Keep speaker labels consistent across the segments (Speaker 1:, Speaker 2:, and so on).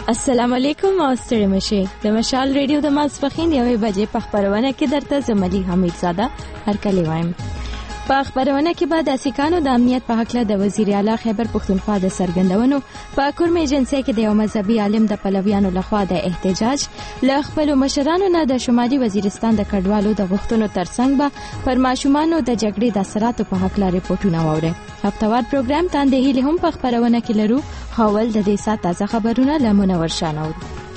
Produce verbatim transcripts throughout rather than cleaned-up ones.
Speaker 1: السلام علیکم او ستړي مشه د مشال ریډیو د ماسپخین یوې بجې په خبرونه کې درته زملي حمید زاده هرکلی وایم. په خبرونه کې به د سیکانو د امنیت په حق له د وزیر اعلی خیبر پختونخوا د سرګندونو په کورم ایجنسی کې د یو مذهبي عالم د پلویانو لخوا د احتجاج له خپل مشرانو نه د شمالي وزیرستان د کډوالو د غوښتنو ترڅنګ به پر ماشومانو د جګړې د اثراتو په حق له ریپورتونه واوري. هفتوار پروګرام تاندې هیله هم په خبرونه کې لرو. حاول د دې سات تازه خبرونه له منور شانو.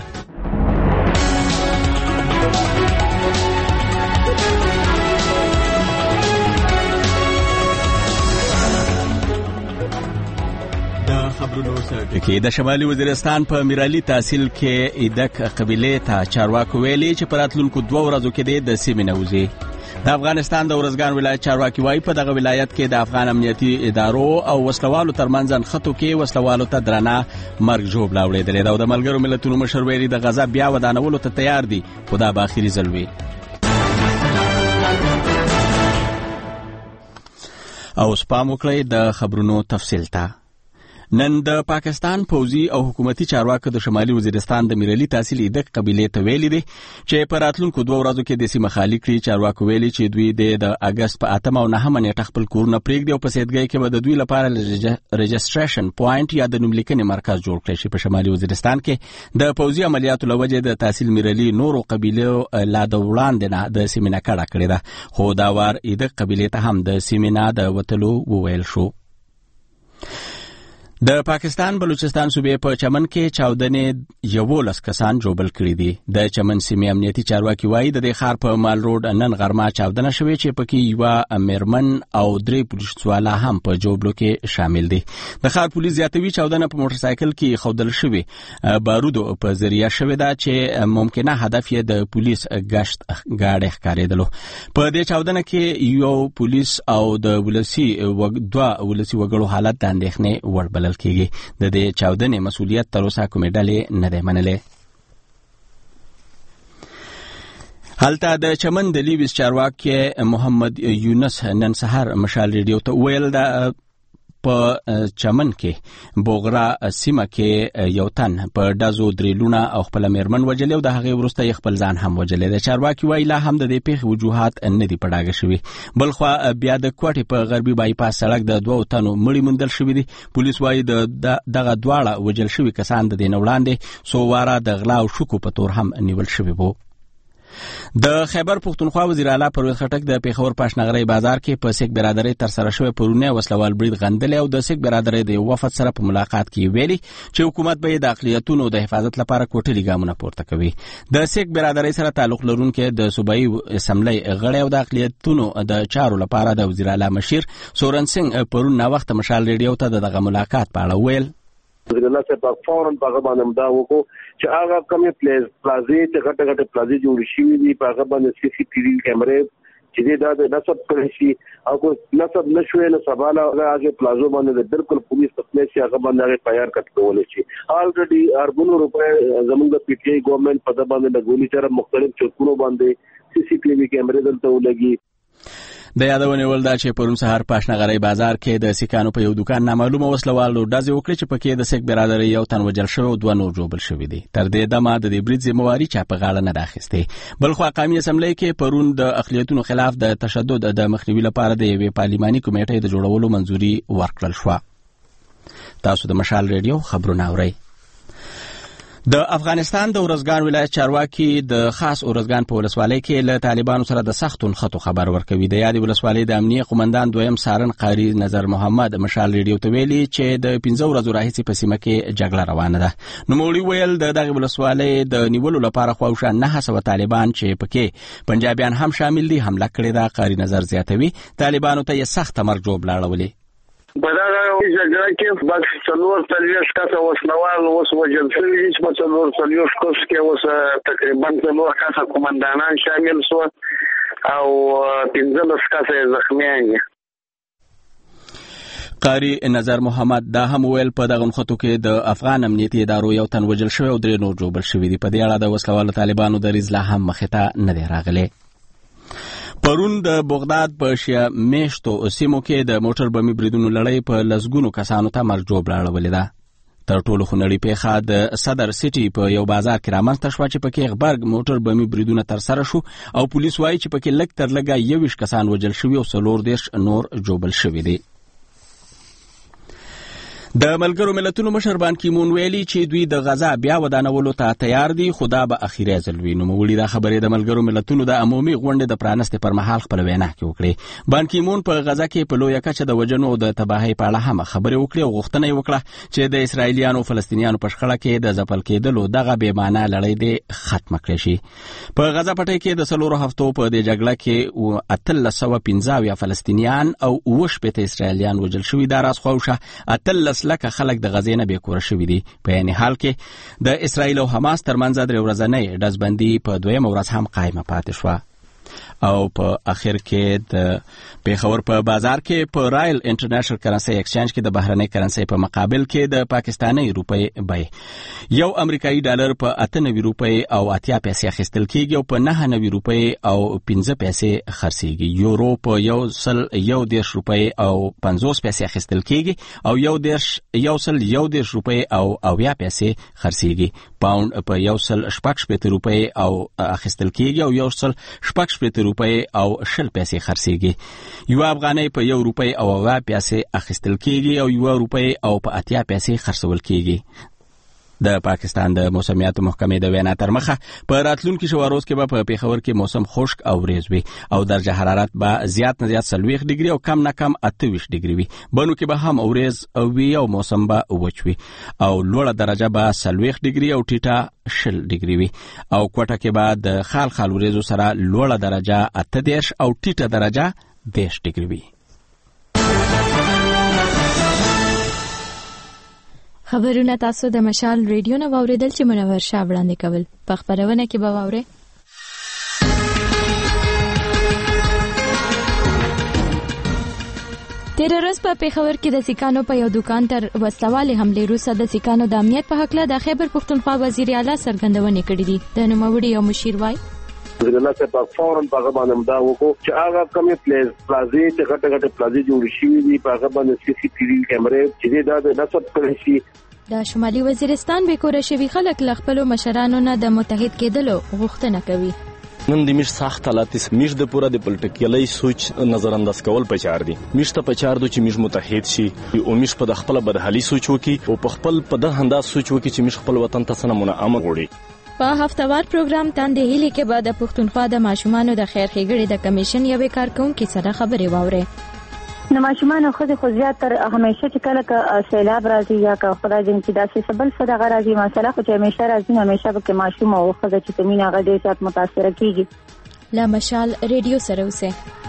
Speaker 1: کې د شمالي وزیرستان په میرالي تحصیل کې ایدک قبیله ته چارواکو ویلي چې په راتلونکو دوه ورځو کې د سیمې نه وځي. د افغانستان د ورزګان ولایت چارواکي وايي په دغه ولایت کې د افغان امنیتي ادارو او وسلوالو ترمنځ انخټو کې وسلوالو ته درنه مرګ ژوبله وړېدلې ده او د ملګرو ملتونو مشر ویلي د غزا بیا ودانولو ته تیار دي، خو دا به اخري ځل وي. او سپام وکړئ د خبرونو تفصیل ته. نن د پاکستان پوځي او حکومتي چارواکو د شمالي وزیرستان د میرالي تحصیل ایدک قبیله ته ویلي دي چې په راتلونکو دوه ورځو کې د سیمه خالي کړي. چارواکو ویلي چې دوی د اگست په اتمه او نهمه نیټه خپل کورونه پرېږدي او په سیدګۍ کې به د دوی لپاره رجسټریشن پوینټ یا د نوملیکنې مرکز جوړ کړي شي. په شمالي وزیرستان کې د پوځي عملیاتو له وجې د تحصیل میرالي نورو قبیلو لا د وړاندې نه د سیمې نه کډه کړې ده، خو دا وار ایدک قبیلې ته هم د سیمې نه د وتلو وویل شو. د پاکستان بلوچستان صوبې په چمن کې چاودنې یولس کسان جوبل کړي دي. د چمن سیمې امنیتي چارواکي وایي د دې ښار په مال روډ نن غرمه چاودنه شوې چې پکې یوه میرمن او درې پولیسوالا هم په جوبلو کې شامل دي. د ښار پولیس زیاتوي چاودنه په موټر سایکل کې ښودل شوې بارودو په ذریعه شوې ده چې ممکنه هدف یې د پولیس ګشت ګاډی ښکارېدلو. په دې چاودنه کې یو پولیس او د ولسي دوه ولسي وګړو حالت د اندېښنې وړ بلل کېږي. د دې چاودنې مسؤلیت تر اوسه کومې ډلې نه دی منلی. هلته د چمن د لیویس چارواکي محمد یونس نن سهار مشال ریډیو ته ویل د په چمن کې بوغرا سیمه کې یو تن په ډزو دریلونه او خپل میرمن وجلې او د هغې وروسته یې خپل ځان هم وجلې. د چارواکي وایي لا هم د دې پیښې وجوهات نه دي په ډاګه شوي. بلخوا بیا د کوټې په غربي بایپاس سړک د دوو تنو مړي موندل شوي دي. پولیس وایي د دغه دواړه وجل شوي کسان د دې نه وړاندې څو واره د غلا او شکو په تور هم نیول شوي وو. د خیبر پختونخوا وزیر اعلی پرویز خټک د پیښور پاشنغرۍ بازار کې په سیک برادرۍ ترسره شوی پرونه وسلوال برید غندلې او د سیک برادرۍ د وفد سره په ملاقات کې ویلي چې حکومت به د اقلیتونو د حفاظت لپاره کوټلي ګامونه پورته کوي. د سیک برادرۍ سره تعلق لرونکي د صوبایي اسمبلی غړي او د اقلیتونو د چارو لپاره د وزیر اعلی مشیر سورن سنگ پرون نا وخت مشال ریډیو ته دغه ملاقات په اړه ویل.
Speaker 2: وزیر الله صاحب فورن په هغه باندې مدا وکړو چې هغه کومې پلیز پلازې چې غټه غټه پلازې جوړ شوې دي په هغه باندې سی سی ټي وي کیمرې چې دا د نسب کړی شي او کو نسب نشوي نو سباله هغه پلازو باندې بالکل پولیس په پلیس هغه باندې تیار کړول شي. الریډي اربونو روپے زموږ پی ټي آی ګورنمنت په د باندې د ګولي چر مختلف چوکونو باندې سی سی ټي وي کیمرې دلته ولګي.
Speaker 1: د یادونه ول دا چې پرون سهار پاشنغرۍ بازار کې د سیکانو په یو دکان نامعلومه وسلوالو ډزې وکړې چې پکې د سیک برادرۍ یو تن وجل شوی او دوه نور جوبل شوي دي. تر دې دمه د دې برید ذمہواري چا په غاړه نه ده اخیستې. بلخوا قومي اسمبلی کې پرون د اقلیتونو خلاف د تشدد د مخنیوي لپاره د یوې پارلماني کمیټې د جوړولو منځوري ورکړل شوه. تاسو د مشال ریډیو خبرونه اورئ. د افغانستان د ورزګان ولایت چارواکي د خاص ورزګان په ولسوالۍ کې له طالبانو سره د سختو نښتو خبر ورکوي. د یادې ولسوالۍ د امنیه قومندان دویم سارن قاری نظر محمد مشال ریډیو ته ویلي چې د پنځه ورځو راهیسې په سیمه کې جګړه روانه ده. نوموړي ویل د دغې ولسوالۍ د نیولو لپاره خواوشا نهه سوه طالبان چې پکې پنجابیان هم شامل دي حمله کړې ده. قاری نظر زیاتوي طالبانو ته یې سخته مرګ جوړ لاړولې.
Speaker 3: بداغه جګړه کې بس څلور څلوېښت کسه وسلوال اوس وژل شوي دي چې په څلور څلوېښت کس کې اوس تقریبا څلور کسه قومندانان شامل شول او پنځلس کسه یې زخمیان دي.
Speaker 1: قاری نظر محمد دا هم ویل په دغه نښتو کې د افغان امنیتي ادارو یو تن وژل شوی او درې نور جوبل شوي دي. په دې اړه د وسلوالو طالبانو دریځ لا هم مخې ته نه دی راغلی. پرون د بغداد په شیا میشتو سیمو کې د موټر بمي بریدونو لړۍ په لسګونو کسانو ته مرګ جوړ اړولې ده. تر ټولو خنړی پیښه د صدر سټي په یو بازار کې رامنځته شوه چې پکې غبرګ موټر بمي بریدونه تر سره شو او پولیس وایي چې پکې لږ تر لږه یویشت کسان وژل شوي او څلور دېرش نور ژوبل شوي دي. د ملګرو ملتونو مشر بان کی مون ویلي چې دوی د غزا بیا ودانولو ته تیار دي، خو دا به اخیری ځل وي. نوموړي دا خبرې د ملګرو ملتونو د عمومي غونډې د پرانستې پر مهال خپل وینا کې وکړې. بان کی مون په غزا کې په لویه کچه د وژنو او د تباهۍ په اړه هم خبرې وکړې او غوښتنه یې وکړه چې د اسرایلیانو فلسطینیانو په شخړه کې د ځپل کېدلو دغه بې معنا لړۍ دې ختمه کړې شي. په غزا پټۍ کې د څلورو هفتو په دې جګړه کې اتلس سوه پنځه اویا فلسطینیان او اوه شپېته اسرایلیان وژل شوي. دا راز خواوشه اتلس لکه خلک د غزې نه بېکوره شوي دي. په یعنې حال کې د اسرایل او حماس ترمنځ درې ورځنۍ ډزبندي په دویمه ورځ هم قایمه پاتې شوه. او په اخر کې د پیښور په بازار کې په رایل انټرنیشنل کرنسي ایکسچینج کې د بهرنۍ کرنسي په مقابل کې د پاکستاني روپۍ بیه یو امریکایي ډالر په اته نوي روپۍ او اتیا پیسې اخیستل کېږي او په نهه نوي روپۍ او پنځه پیسې خرڅېږي. یورو په یو سل یو دېرش روپۍ او پنځوس پیسې اخیستل کېږي او یو دېرش یو سل یو دېرش روپۍ او اویا پیسې خرڅېږي. پاوند په یو سل شپږ شپېته روپۍ او اخیستل کېږي او یو سل شپږ شپېته روپۍ او شل پیسې خرڅېږي. یو افغانۍ په یو روپۍ او اویا پیسې اخیستل کېږي او یو روپۍ او په اتیا پیسې خرڅول کېږي. د پاکستان د موسمیاتو محکمې د وینا تر مخه په راتلونکي شپه روز کې به په پیښور کې موسم خشک او ریز وي او درجه حرارت به زیات نه زیات څلوېښت ډیګري او کم نه کم اته ویشت ډیګري وي. بنو کې به هم اوریز وي او موسم به وچ وي او لوړه درجه به څلوېښت ډیګري او ټیټه شل ډیګري وي او کوټه کې به د خال خال وریزو سره لوړه درجه اته دېرش او ټیټه درجه دېرش ډیګري وي.
Speaker 4: خبرونه تاسو د مشال ریډیو نه واوریدل چې منور شاه وړاندې کول. په خبرونه کې به واورئ تیر ورځ په پیښور کې د سیکانو په یو دکان تر وسلوالې حملې وروسته د سیکانو د امنیت په هکله د خیبر پښتونخوا وزیر اعلی څرګندونې کړې دي. د نوموړي یو مشیر وایي
Speaker 2: زګنا څه په فورن په باندې مدا وکړو چې هغه کمې پلیز پلازې چې غټه غټه پلازې جوړ شي دي په هغه باندې سی سی ټي وي کیمرې چې دا د نصب کړی شي.
Speaker 4: د شمالي وزیرستان بیکوره شوي خلک له خپلو مشرانو نه د متحد کېدلو غوښتنه کوي.
Speaker 5: نن د میش سخت حالات میش د پوره د پولیټیکلي سوچ نظر انداز کول پچار دي. میش ته پچار دي چې میش متحد شي او میش په خپل بدحالي سوچ وکي او په خپل په د انداز سوچ وکي چې میش خپل وطن ته سره امن وړي.
Speaker 4: په هفتوار پروګرام تاندې هلي کې بعد پښتونخوا د ماشومانو د خیر ښېګړې د کمیشن یوې کارکونکو سره خبرې واوري.
Speaker 6: نو ماشومان خو خو زیات تر همیشه چې کله که سیلاب راځي یا که خدای دې چې داسې سبل صدقه راځي مسله خو چې همیشه راځي همیشه به ماشوم او خو چې تمینه غږی زیات متاثر کیږي.
Speaker 4: لا مشال ریډیو سره اوسه.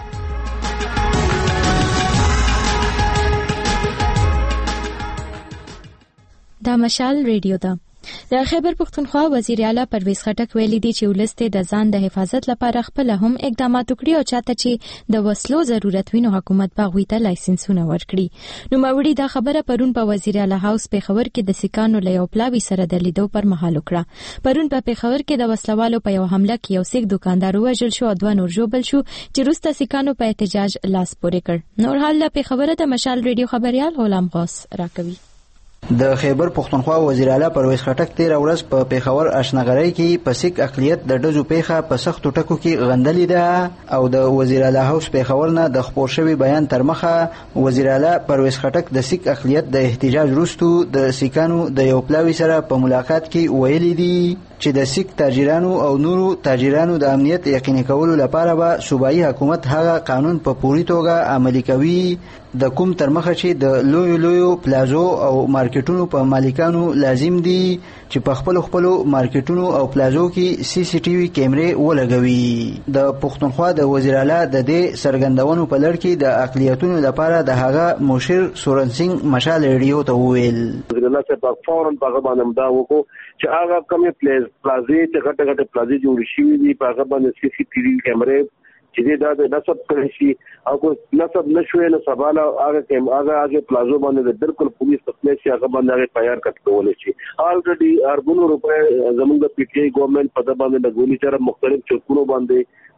Speaker 4: دا مشال ریډیو ده. د خیبر پښتونخوا وزیر اعلی پرویز خټک ویلي دی چې ولسته د ځان د حفاظت لپاره خپل هم اقدامات وکړي او چاته چې د وسلو ضرورت وینو حکومت باغوي ته لایسنسونه ورکړي. نو ماوړي دا خبره پرون په وزیر اعلی هاوس پیښور کې د سیکانو له یو پلاوي سره د لیدو پر مهال وکړه. پرون په پیښور کې د وسلوالو په یو حمله کې یو سیک دکاندار وژل شو او دوه نور ژوبل شو چې وروسته سیکانو په احتجاج لاس پورې کړ. نور حال له پیښور د مشال ریډیو خبريال غلام غوث راکوي.
Speaker 7: د خیبر پښتونخوا وزیر اعلی پرویز خټک تیر ورځ په پیښور اشنغرۍ کې په سیک اقلیت د ډزو پیښه په سختو ټکو کې غندلې ده او د وزیر اعلی هاوس پیښور نه د خپور شوی بیان تر مخه وزیر اعلی پرویز خټک د سیک اقلیت د احتجاج وروسته د سیکانو د یو پلاوي سره په ملاقات کې ویلي دي چې د سیک تاجرانو او نورو تاجرانو د امنیت یقیني کولو لپاره به صوبایي حکومت هغه قانون په پوری توګه عملي کوي د کوم تر مخه چې د لوی لوی پلازو او مارکیټونو په مالکانو لازم دي چې په خپل خپل مارکیټونو او پلازو کې سی سی ټي وي کیمرې ولګوي. د پښتونخوا د وزیر اعلی د دې سرګندونو په لړ کې د اقلیتونو لپاره د هغه مشیر سورن سنگ مشال ریډیو ته وویل
Speaker 2: زګنا څه په فورن په باندې مدا وکړو چې هغه کمې پلیز پلازې چې غټه غټه پلازې جوړ شي دي په هغه باندې سی سی ټي وي کیمرې چې دا د نصب کړی شي او کو نصب نشوي نو سباله هغه کم هغه هغه پلازو باندې د بالکل پولیس تخنیک شي هغه باندې هغه تیار کړول شي. الریډي اربونو روپے زموږ د پی ټی آی ګورنمنت په د باندې د ګولي چر مختلف چوکونو باندې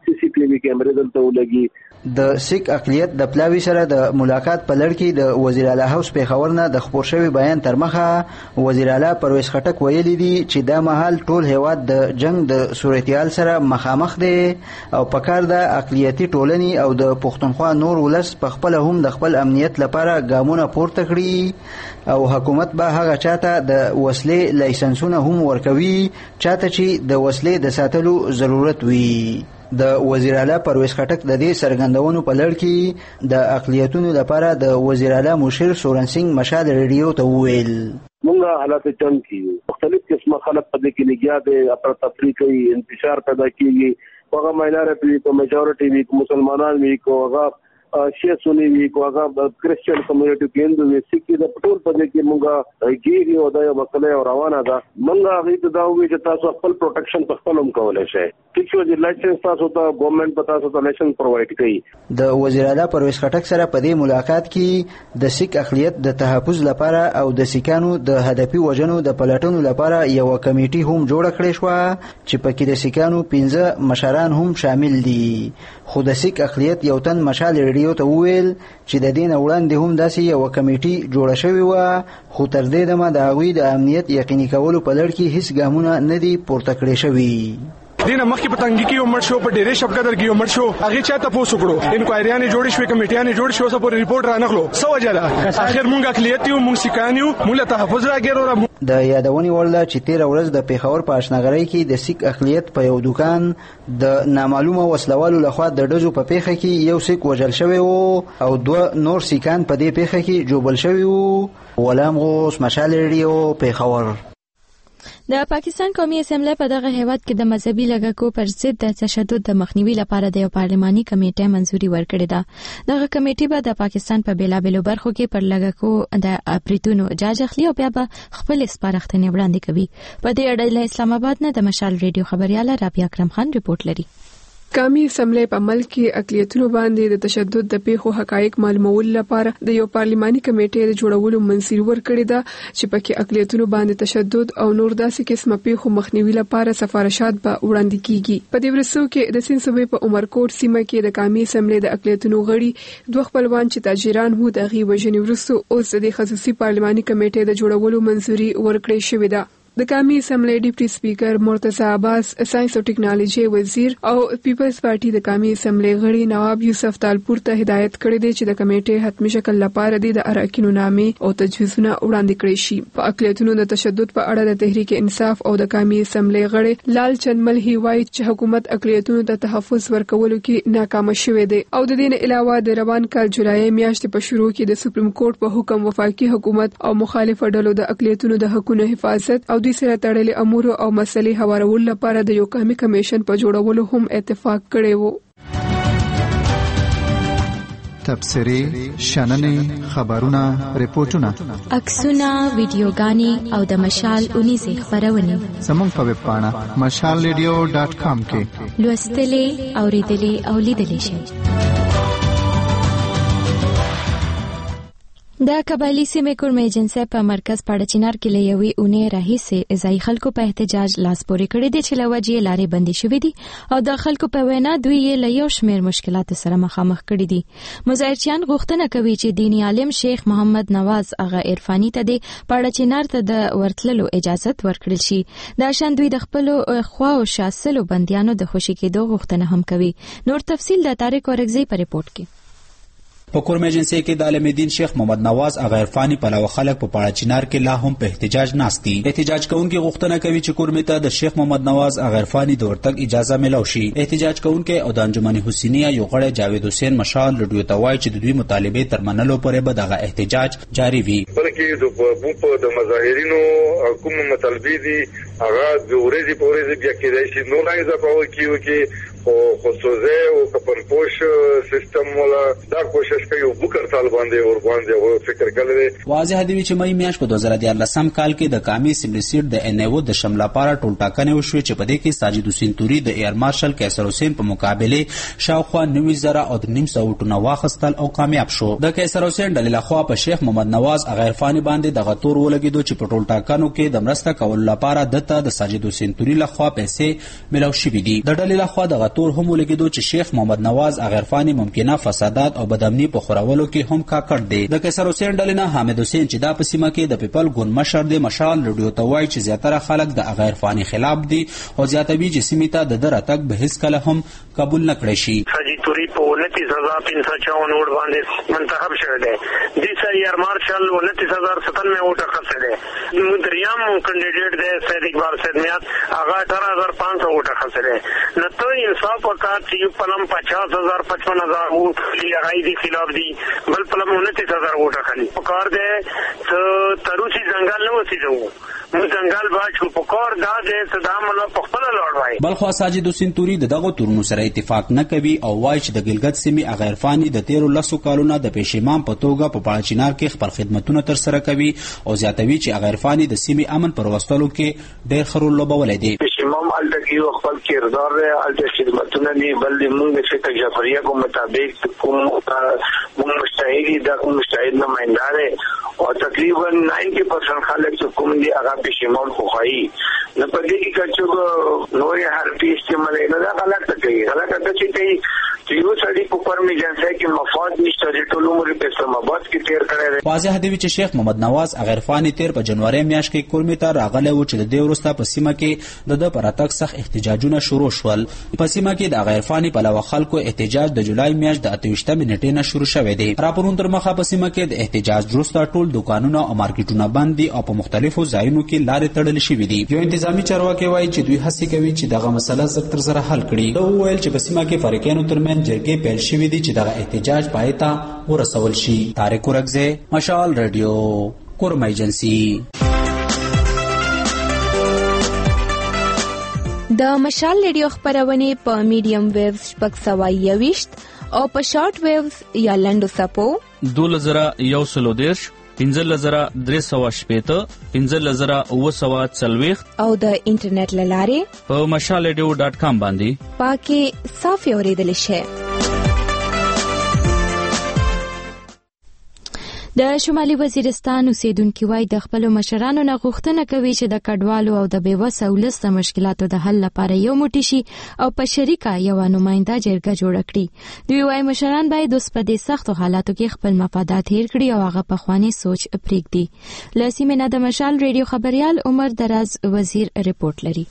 Speaker 2: سی سی ټي وي کیمرې دلته ولګي.
Speaker 7: د سیک اقلیت د پلاوی سره د ملاقات په لړ کې د وزیر اعلی هاوس پیښور نه د خبر شوی بیان تر مخه وزیر اعلی پرویز خټک ویلي دي چې دا مهال ټول هیواد د جنگ د صورتحال سره مخامخ دي او په کار د اقلیتي ټولنې او د پښتونخوا نور ولس په خپل هم د خپل امنیت لپاره ګامونه پورته کړي او حکومت به هغه چاته د وسلې لایسنسونه هم ورکوي چاته چې د وسلې د ساتلو ضرورت وي. د وزیر اعلی پرویز خټک د دې سرګندونو په لړ کې د اقلیتونو لپاره د وزیر اعلی مشیر سورن سنگ مشال ریډیو ته وویل
Speaker 2: مونږه حالات جنگ کې مختلف قسمه خلک په دې کې لګیا دي اپر تفریق کوي انتشار پیدا کیږي هغه ماینورټي کو میجورټي وی کو مسلمانان وی کو هغه شیعه سنی وی کو هغه کرسچن کمیونټي کې هندو وی سکه د ټول په دې کې مونږه ګیری او د مسله روانه ده. مونږه غي ته دا وی چې تاسو خپل پروټیکشن په خپل هم کولای شئ. ټیک شو چې لایسنس تاسو ته ګورنمنت په تاسو ته لایسنس پرووایډ کوي.
Speaker 7: د وزیر اعلی پرویز خټک سره په دې ملاقات کې د سیک اقلیت د تحفظ لپاره او د سیکانو د هدفي وجنو د پلاتونو لپاره یو کمیټي هم جوړ کړې شو چې پکې د سیکانو پنځه مشران هم شامل دي. خو د سیک اقلیت یو تن مشال ریډیو ته وویل چې د دین وړاندې هم داسې یو کمیټي جوړه شوې و خو تر دې دمه د هغوی د امنیت یقیني کولو په لړ کې هیڅ ګامونه نه دي پورته کړې شوي.
Speaker 8: دینه مخکې په تنګي کې عمر شو په ډېرې شپقدر کې عمر شو هغه چاته پوسو کړو انکوایریانه جوړې شوې کمیټیانه جوړ شو سپور ریپورت را نغلو سو وجه اخر مونږه اقلیت یو مونږ سکانیو مونږ ته تحفظ راګرو.
Speaker 7: د یادونې وړ ده چې تیر ورځ د پیښور په اشنغرۍ کې د سیک اقلیت په یو دکان د نامعلومه وسلوالو لخوا د ډزو په پیښه کې یو سیک وژل شوی او دوه نور سیکان په دې پیښه کې جوبل شوی وو. غلام غوث مشال ریډیو پیښور.
Speaker 4: د پاکستان قومي اسمبلی په دغه هیواد کې د مذهبي لږکو پر ضد د تشدد د مخنیوي لپاره د یو پارلماني کمیټې منځوري ورکړې ده. دغه کمیټې به د پاکستان په بیلابېلو برخو کې پر لږکو د اپریتونو جاج اخلي او بیا به خپل سپارښتنې وړاندې کوي. په دې اړه له اسلام آباد نه د مشال ریډیو خبرياله رابعه اکرم خان رپورټ لري.
Speaker 9: قومي اسمبلی په ملک کې اقلیتونو باندې د تشدد د پیښو حقایق معلومول لپاره د یو پارلماني کمیټې د جوړولو منځوري ورکړې ده چې پکې اقلیتونو باندې تشدد او نور داسې قسمه پیښو مخنیوي لپاره سفارشات به وړاندې کیږي. په دې ورسو کې د سند صوبې په عمرکوټ سیمه کې د قومي اسمبلی د اقلیتونو غړي دوه خپلوان چې تاجران وو د غي وژنې ورسو اوس د خصوصي پارلماني کمیټې د جوړولو منځوري ورکړې شوې ده. د قومي اسمبلی ډیپټي سپیکر مرتضی عباس، ساينس او ټیکنالوژي وزیر او پیپلز پارټي د قومي اسمبلی غړي نواب یوسف تالپور ته هدایت کړی دی چې د کمیټې حتمی شکل لپاره د اراکینو نامې او تجویزونه وړاندې کړي شي. په اقلیتونو د تشدد په اړه د تحریک انصاف او د قومي اسمبلی غړي لال چند ملهي وایي چې حکومت اقلیتونو ته تحفظ ورکولو کې ناکام شوې ده او د دې علاوه د روان کال جولای میاشتې په شروع کې د سپریم کورټ په حکم وفاقي حکومت او مخالف ډلو د اقلیتونو د حقوقو حفاظت او د سره تړلې امور او مسلې هوارول لپاره د یو قومي کمیشن په جوړولو هم اتفاق کړی وو.
Speaker 10: تبصرې، شننې، خبرونه، ریپورتونه،
Speaker 4: عکسونه، ویډیوګانې او د مشال اونیزې خبرونه
Speaker 10: زموږ په ویب پاڼه مشال ریډیو ډاټ کام کې
Speaker 4: لوستلې، اوریدلې او لیدلې شئ. د قبایلی سیمې کورمه ایجنسی په مرکز پاړچینار کې لوي اونې راهیسې ځای خلکو په احتجاج لاس پورې کړی دي چې لوجې لارې بندي شوې دي او د خلکو په وینا دوی یې له یو شمېر مشکلاتو سره مخامخ کړي دي. مظاهرچیان غوښتنه کوي چې دینی عالم شیخ محمد نواز اغا عرفانی ته د پاړچینار ته د ورتللو اجازه ورکړل شي. دا شان دوی د خپل خوا او شاسلو بنديانو د خوشي کېدو غوښتنه هم کوي. نور تفصیل د طارق اورګزی په ریپورت کې.
Speaker 11: په کورمه ایجنسی کې د عالم دین شیخ محمد نواز اغا عرفانی په علاوه خلک په پاړچینار کې لا هم په احتجاج ناست دي. احتجاج کوونکي غوښتنه کوي چې کورمه ته د شیخ محمد نواز اغا عرفانی د ورتګ اجازه ملو شي. احتجاج کوونکي او د انجمن حسینیه یو غړی جاوید حسین مشال لډیو ته وایي چې د دوی مطالبه تر منلو پورې به دغه احتجاج جاری وي.
Speaker 12: بلکې د په د مظاهرینو کوم مطالبه دي هغه د ورځې په ورځ بیا کېدای شي نو نه ځپاو کیو کې او خصوصي او کپنپوش سیستم ولا دا کوشش کوي او بوکر طالب باندې اور باندې او فکر کوي.
Speaker 11: واضح دی چې مې میاشت په دوه زره دیارلسم کال کې د قومي اسمبلی سیټ د ان ایو د شمله لپاره ټول ټاکنې وشوې چې په دې کې ساجد حسین توري د ایر مارشل کیسر حسین په مقابله شاوخوا نوي زره او نیم سو ټونه واخستل او کامیاب شو. د کیسر حسین د لخوا په شیخ محمد نواز اغا عرفانی باندې د غتور ولګیدو چې په ټول ټاکنو کې د مرسته کول لپاره دته د ساجد حسین توري لخوا پیسې ملو شوې دي. د ډلې لخوا د تور هم ولګېدو چې شیخ محمد نواز اغیرفانی ممکنه فسادات او بدامني په خورولو کې هم کاکړ دی. د قیصر حسین ډلې نه حامد حسین چې دا په سیمه کې د پیپل ګوند مشر دی مشال رادیو ته وایي چې زیاتره خلک د اغیرفانی خلاف دي او زیاتوي چې سیمې ته د ده راتګ به هیڅکله هم قبول نه کړی شي.
Speaker 3: حاجي توري په انتیس هزار تین سو چون ووټ باندې منتخب شوی دی. دې سره ایئر مارشل انتیس هزار ستانوے ووټ اخیستی دی. دریم کینډیډیټ دی سید اقبال سید میات هغه اٹھارہ ہزار پانچ سو ووٹ اخیستی دی. نو ته انصاف وکړه چې یو پلم پچاس هزار پچپن هزار ووټ هغه دې خلاف دي بل پلم انتیس هزار ووټ اخلي. پکار دی ته تروسی ځنګل نه وسیږو موږ ځنګل باچو پکار دا دی ته دا مله په خپل لوړ وای.
Speaker 11: بلخو ساجد حسین توري دغه تورونو سره اتفاق نه کوي او وایي چې د ګلګت سیمې اغیرفانی د تیرو لسو کالونو د پېشمام په توګه په پاړچینار کې خپل خدمتونه تر سره کوي او زیاتوي چې اغیرفانی د سیمې امن پر وستلو کې ډېر ښه رول لوبولی دی.
Speaker 3: پېشمام هلته کې خپل کردار دی هلته خدمتونه دي بل موږ د فقه جعفریه کو مطابق کوم موږ مجتهد دا کوم مجتهد نماینده دی او تقریبا نائنٹی پرسنٹ خلک چې کوم دي هغه پېشمام خوښوي. نو په دې کې که نورې حرفي استعمالوي نو دا غلطه کوي غلطه ده چې کوي چې یو سړي په قرم ایجنسۍ کې مفاد نشته چې ټول عمر په اسلام آباد کې تېر کړی دی.
Speaker 11: واضح دی چې شیخ محمد نواز اغیرفانی تیر په جنوري میاشت کې کورمې ته راغلی و چې د دې وروسته په سیمه کې د ده په راتګ سخت احتجاجونه شروع شول. په سیمه کې د اغیرفانی پلوه خلکو احتجاج د جولای میاشت د اته ویشتمې نیټې نه شروع شوی دی. راپورونو تر مخه په سیمه کې د احتجاج وروسته ټول دوکانونه او مارکیټونه بند دي او په مختلفو ځایونو کې لارې تړل شوي دي. یو انتظامی چارواکي وایي چې دوی هڅې کوي چې دغه مسله زر تر زره حل کړي. دا وویل چې په سیمه کې فریقینو ترمنځ جرګې پیل شوي دي چې دغه احتجاج پای ته ورسول شي. طارق ورکزی، مشال رادیو، کورم ایجنسی.
Speaker 4: د مشال رادیو خپرونې په میډیم ویوز شپږ سوه یوویشت او په شارټ ویوز یا لنډو څپو
Speaker 13: دولس زره یو سلو دېرش، پنځلس زره درې سوه شپېته، پنځلس زره اووه سوه څلوېښت
Speaker 4: او د انټرنیټ له لارې
Speaker 13: په مشال رادیو ډاټ کام باندې
Speaker 4: پاکې صافي اورېدلی شئ. د شمالي وزیرستان اوسیدونکي وایي د خپلو مشرانو نه غوښتنه کوي چې د کډوالو او د بېوسه ولس د مشکلاتو د حل لپاره یو موټی شي او په شریکه یوه نماینده جرګه جوړه کړي. دوی وایي مشران باید اوس په دې سختو حالاتو کې خپل مفادات هیر کړي او هغه پخوانی سوچ پرېږدي. له سیمې نه د مشال ریډیو خبریال عمر دراز وزیر رپورټ لري.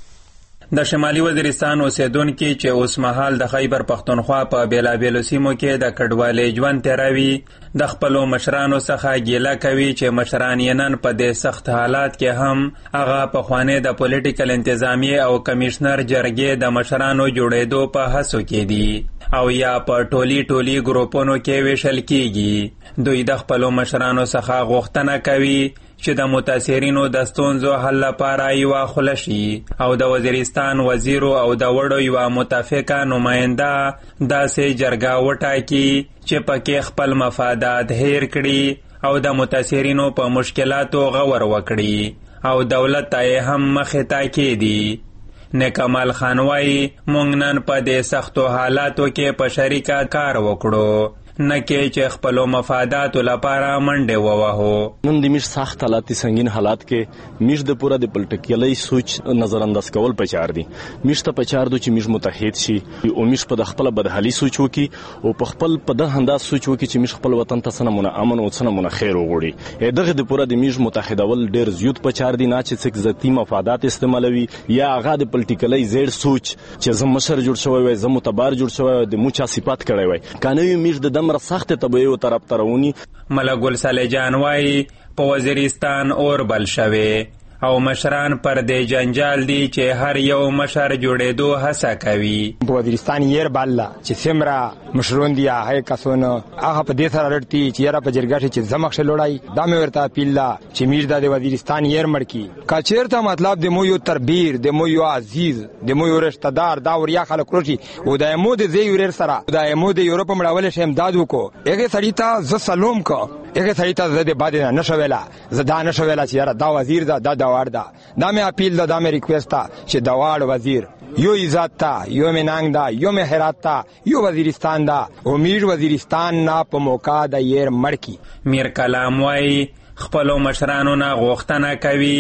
Speaker 14: د شمالي وزیرستان اوسیدونکي چې اوس مهال د خیبر پختونخوا په بیلابیلو سیمو کې د کډوالۍ ژوند تیروي د خپلو مشرانو څخه ګیله کوي چې مشران یې نن په دې سخت حالات کې هم هغه پخوانۍ د پولیټیکل انتظامیې او کمیشنر جرګې د مشرانو جوړېدو په هڅو کې دي او یا په ټولي ټولي ګروپونو کې ویشل کیږي. دوی د خپلو مشرانو څخه غوښتنه کوي چې د متاثرینو د ستونزو حل لپاره یوه خوله شي او د وزیرستان وزیرو او د وړو یوه متفقه نماینده داسې جرګه وټاکي چې پکې خپل مفادات هیر کړي او د متاثرینو په مشکلاتو غور وکړي او دولت ته یې هم مخې ته کېږدي. نیکمال خان وایي موږ نن په دې سختو حالاتو کې په شریکه کار وکړو نه کې چې خپلو مفاداتو لپاره منډې ووهو.
Speaker 5: نن د میش سخت حالات دي، سنگین حالات کې میش د پوره د پلټکیلۍ سوچ نظر انداز کول پچار دي. میش ته پچار دو چې میش متحد شي او میش په خپل بدحالي سوچ وکي او په خپل په د انداز سوچ وکي چې میش خپل وطن ته سنمونه امن او سنمونه خیر وغوړي. دغه د پوره د میش متحدول ډیر زیات پچار دي نه چې څک ذاتی مفادات استعمالوي یا هغه د پلټکیلۍ زیړ سوچ چې زم مشر جوړ شوی وي زم متبار جوړ شوی د موچا صفات کړی وي کانوي میش د مر سخت طبيعي طرف تروني.
Speaker 14: ملک ګل صالح جان وایي په وزیرستان اور بل شوی او مشران پر دې جنجال دي چې هر یو مشر جوړېدو هڅه کوي.
Speaker 15: په وزیرستان یې بالا چې سمرا مشرون دي هغه کسونه هغه په دې سره رټي چې یاره په جرګه چې زمخ شلوړای دا مې ورته پیلا چې میر د وزیرستان یې مړکی کچیرته مطلب د مو یو تربیر د مو یو عزیز د مو یو رشتہ دار دا وریا خلک روشي او د مو د زی ورر سره د مو د یورپ مړول شم امداد وکړو هغه سړی ته ز سلام کو هغه سړی ته زده بعد نه نشویلا زدا نشویلا چې یاره دا وزیر دا دا دا دا دا مې اپیل دا دا مې ریکوست تا چې دا واړ وزیر یو عزت تا یو مننګ دا یو مهرات تا یو وزیرستان دا او میر وزیرستان نا په موقع د ير مړکی.
Speaker 14: میر کلام وای خپل مشرانو نه غوښتنه کوي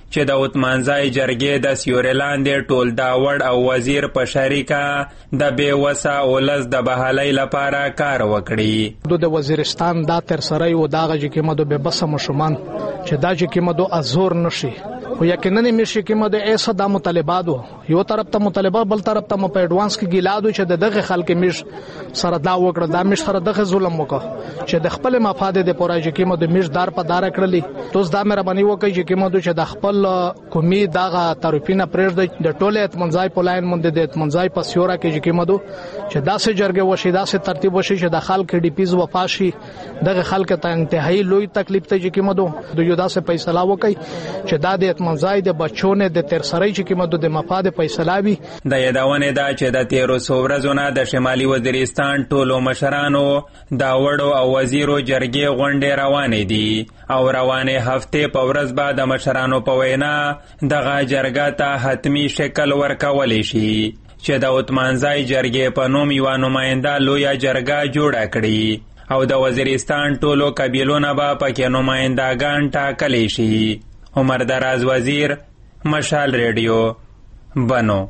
Speaker 14: چې د عثمانزای جرګې د سیوري لاندې ټول داوړ او وزیر په شریکه د بې وسه ولس د بحالۍ لپاره کار وکړي.
Speaker 16: د وزیرستان دا ترسره و دغه چې کومه د بې بسه مشومان چې دا چې کومه د ازور نشي خو یقینا مشي کومه د ایسه د مطالباتو یو طرف ته مطالبه بل طرف ته په اډوانس کې ګیلادو چې دغه خلک مش سره دا وکړه دا مش سره دغه ظلم وکړه چې د خپل مفاد د پروژې کې مو د مش دار په دار کړلې توس دا مهرباني وکړي چې کومه د چې د خپل قومي دغه طرفینه پرېږد د ټوله اتمنځای په لاین مونږ د اتمنځای په سیوره کې چې کومه دو چې داسې جرګه وشي داسې ترتیب وشي چې د خلک ډي پیز وفاشي دغه خلک ته انتهایی لوی تکلیف ته چې کومه دو د یو داسې فیصله وکړي چې دا د اتمنځای د بچونه د ترسرۍ چې کومه د مفاد فیصله وي.
Speaker 14: د یادونه ده چې د تیرو څو ورځو نه د شمالي وزیرستان ټولو مشرانو د وړو او وزیرو جرګې غونډې روانې دي او روانې هفتې په ورځ به د مشرانو په وینا دغه جرګه ته حتمی شکل ورکولی شي چې د عثمانزای جرګې په نوم یوه نماینده لویه جرګه جوړه کړي او د وزیرستان ټولو قبیلونه به پکې نمایندګان ټاکلی شي. عمر دراز وزیر، مشال ریډیو، بنو.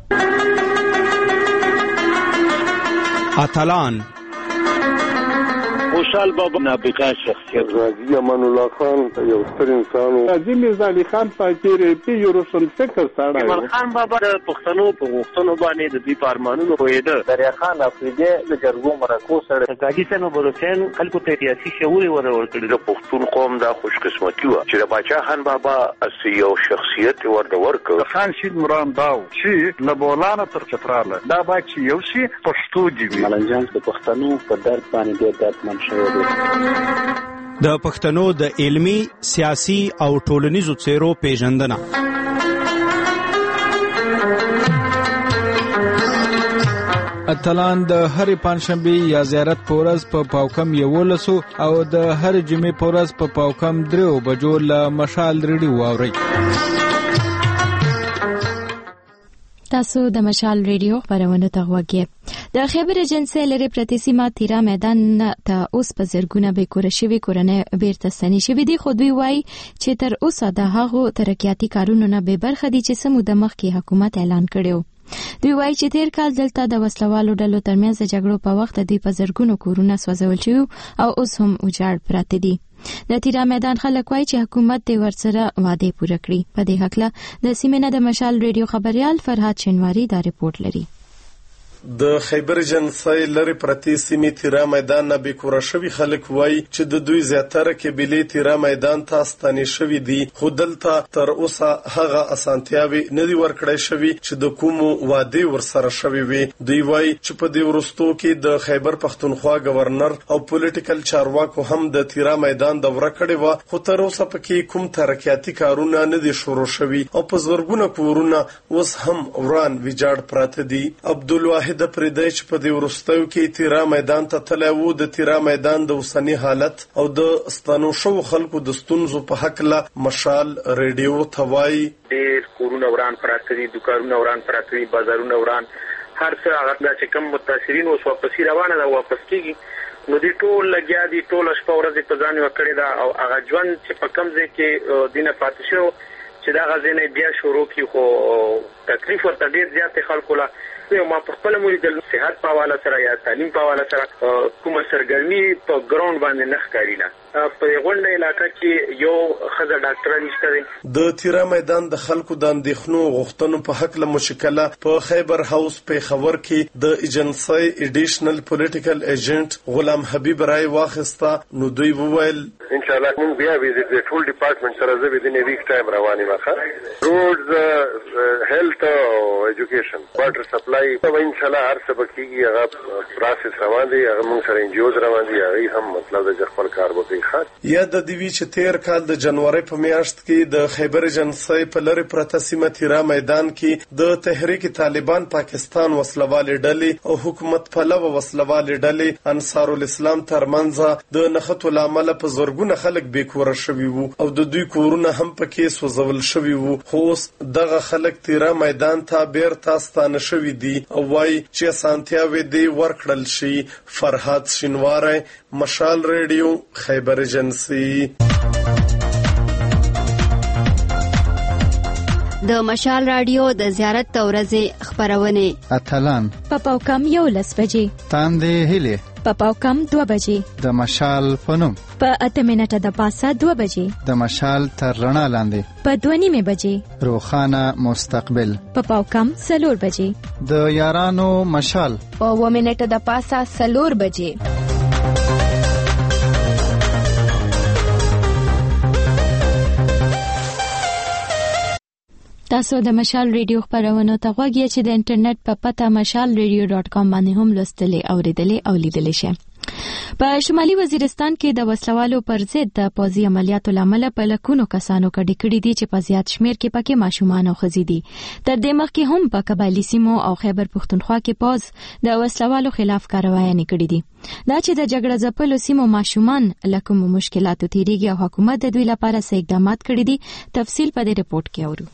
Speaker 17: اتلان
Speaker 2: خوشحال بابا نابغه شخصیت راضي امان الله خان یو ستر انسان و.
Speaker 18: عظیم علي خان فقیر پی یو روشن فکر سره
Speaker 2: کمال خان بابا د پښتنو په غوښتنو باندې د دې پارمانونو پوهېده. دریا خان افریدي د جرګو مرکو سره قاضي صاحب بلوچستان خلکو ته سیاسي شعور ورکړي. د پښتون قوم دا خوش قسمتي و چې د باچا خان بابا اسی یو شخصیت ورته ورکړ.
Speaker 18: خان شید مرام داو چې له بولانا تر چتراله دا با چې یو شی پښتو دی.
Speaker 19: ملنجان د پښتنو په درد باندې ډېر درد
Speaker 17: د پښتنو د علمی، سیاسي او ټولنیزو څیرو پیژندنه.
Speaker 20: اتلان د هر پنځشنبه یا زیارت پورز په پا پاوکم یولسو او د هر جمعې پورز په پا پاوکم درو بجو له مشال ریډیو واوري.
Speaker 4: تاسو د مشال ریډیو خبرونه ته غوږی. د خیبر ایجنسی لري پرتی سیمه تیرا میدان ته اوس په زرګونه به کور شوی کورنۍ بیرته ستنی شوی دي. خو دوی وایي چې تر اوسه د هغو ترقیاتي کارونو نه به برخه دي چې سمو د مخکې حکومت اعلان کړو. دوی وایي چې تیر کال دلته د وسلوالو ډلو ترمنځ د جګړو په وخت دوی په زرګونو کورونه سوځول شوي او اوس هم ویجاړ پراته دي. د تیرا میدان خلک وایي چې حکومت دې ورسره وعده پوره کړي. په دې هکله د سیمې نه د مشال ریډیو خبريال فرهاد شینواری دا رپورټ لري.
Speaker 21: د خیبر ایجنسی لري پرتی سیمې تیرا میدان نه بیکوره شوي خلک وایي چې د دوی زیاتره قبیلې تیرا میدان ته ستنې شوي دي خو دلته تر اوسه هغه اسانتیاوې نه دي ورکړی شوي چې د کومو وعدې ورسره شوي وي. دوی وایي چې په دې وروستو کې د خیبر پښتونخوا گورنر او پولیټیکل چارواکو هم د تیرا میدان دوره کړې وه خو تر اوسه پکې کوم ترقیاتي کارونه نه دي شروع شوي او په زرګونه کورونه اوس هم وران ویجاړ پراته دي. عبدالواحد د پردای چې په دې وروستیو کې تیرا میدان ته تللی و د تیرا میدان د اوسني حالت او د ستنو شوو خلکو د ستونزو په هکله مشال ریډیو ته وایي.
Speaker 22: ډېر کورونه وران پراته دي، دوکانونه وران پراته دي، بازارونه وران، هر څه هغه چې کوم متاثرین اوس واپسي روانه ده واپس کېږي نو دې ټول لګیا دي، ټوله شپه ورځې په ځان یوه کړې ده او هغه ژوند چې په کوم ځای کې دینه پاتې شو چې دا هغه ځای نه بیا شروع کړي خو تکلیف ورته ډېر زیات دی خلکو له. ما په خپل ولیدل صحت په حواله سره یا تعلیم په حواله سره کومه سرګرمي په ګراوند باندې نه ښکاري. نه په غونډه علاقه کې یو ښځه ډاکټره نشته دی.
Speaker 21: د تیرا میدان د خلکو د اندېښنو غوښتنو په هکله مشکله په خیبر هاوس پیښور کې د ایجنسی ایډیشنل پولیټیکل ایجنټ غلام حبیب رای واخیسته. نو دوی وویل
Speaker 2: ان شاء الله موږ بیا ویزیټ د ټول ډپارټمنټ سره زه به د ویک ټایم رواني مخه روډز هیلث او ایجوکیشن واټر سپلای او ان شاء الله هر څه بکیږي. هغه پروسس روان دي، هغه موږ سره انجیوز روان دي، هغه هم مطلب د خپل کار وکړي.
Speaker 21: یا د دیوی چې تیر کال د جنوري په میاشت کې د خیبر ایجنسی په لری پرته سیمه تیرا میدان کې د تحریک طالبان پاکستان وسلوالې ډلې او حکومت پلوه وسلوالې ډلې انصار الاسلام ترمنځ د نښتو لامل په زورګونه خلک بیکوره شوي وو او د دوی کورونه هم پکې سوځول شوي وو. خو اوس دغه خلک تیرا میدان ته بیرته ستانه شوي دي او وایي چې اسانتیاوې دې ورکړل شي. فرهاد شینواری، مشال ریډیو، خیبر ایجنسی.
Speaker 1: د مشال رادیو د زیارت ورځې خبرونه
Speaker 10: اتلان
Speaker 4: په پاوکم یو لس بجې
Speaker 10: تاندې هلي
Speaker 4: په پاوکم دوه بجې
Speaker 10: د مشال پنوم
Speaker 4: په اته منټه د پاسه دوه بجې
Speaker 10: د مشال تر رڼا لاندې
Speaker 4: په دوه نیمه بجې
Speaker 10: روخانه مستقبل
Speaker 4: په پاوکم سلور بجې
Speaker 10: د یارانو مشال
Speaker 4: په و منټه د پاسه سلور بجې تاسو د مشال ریډیو خبرونه ته غوږی چې د انټرنیټ په پته مشال ریډیو ډاٹ کام باندې هم لوستلې اوریدلې او لیدلې شئ. په شمالي وزیرستان کې د وسلوالو پر ضد د پوځي عملیاتو لامل په لکونو کسانو کډې کړې دي چې په زیات شمیر کې پکې ماشومان او ښځې دي. تر دې مخکې هم په قبایلي سیمو او خیبر پښتونخوا کې پوځ د وسلوالو خلاف کاروایانې کړې دي. دا چې د جګړه ځپلو سیمو ماشومان له کومو مشکلاتو تیریږي او حکومت د دوی لپاره څه اقدامات کړي دي، تفصیل په دې رپورت کې اورو.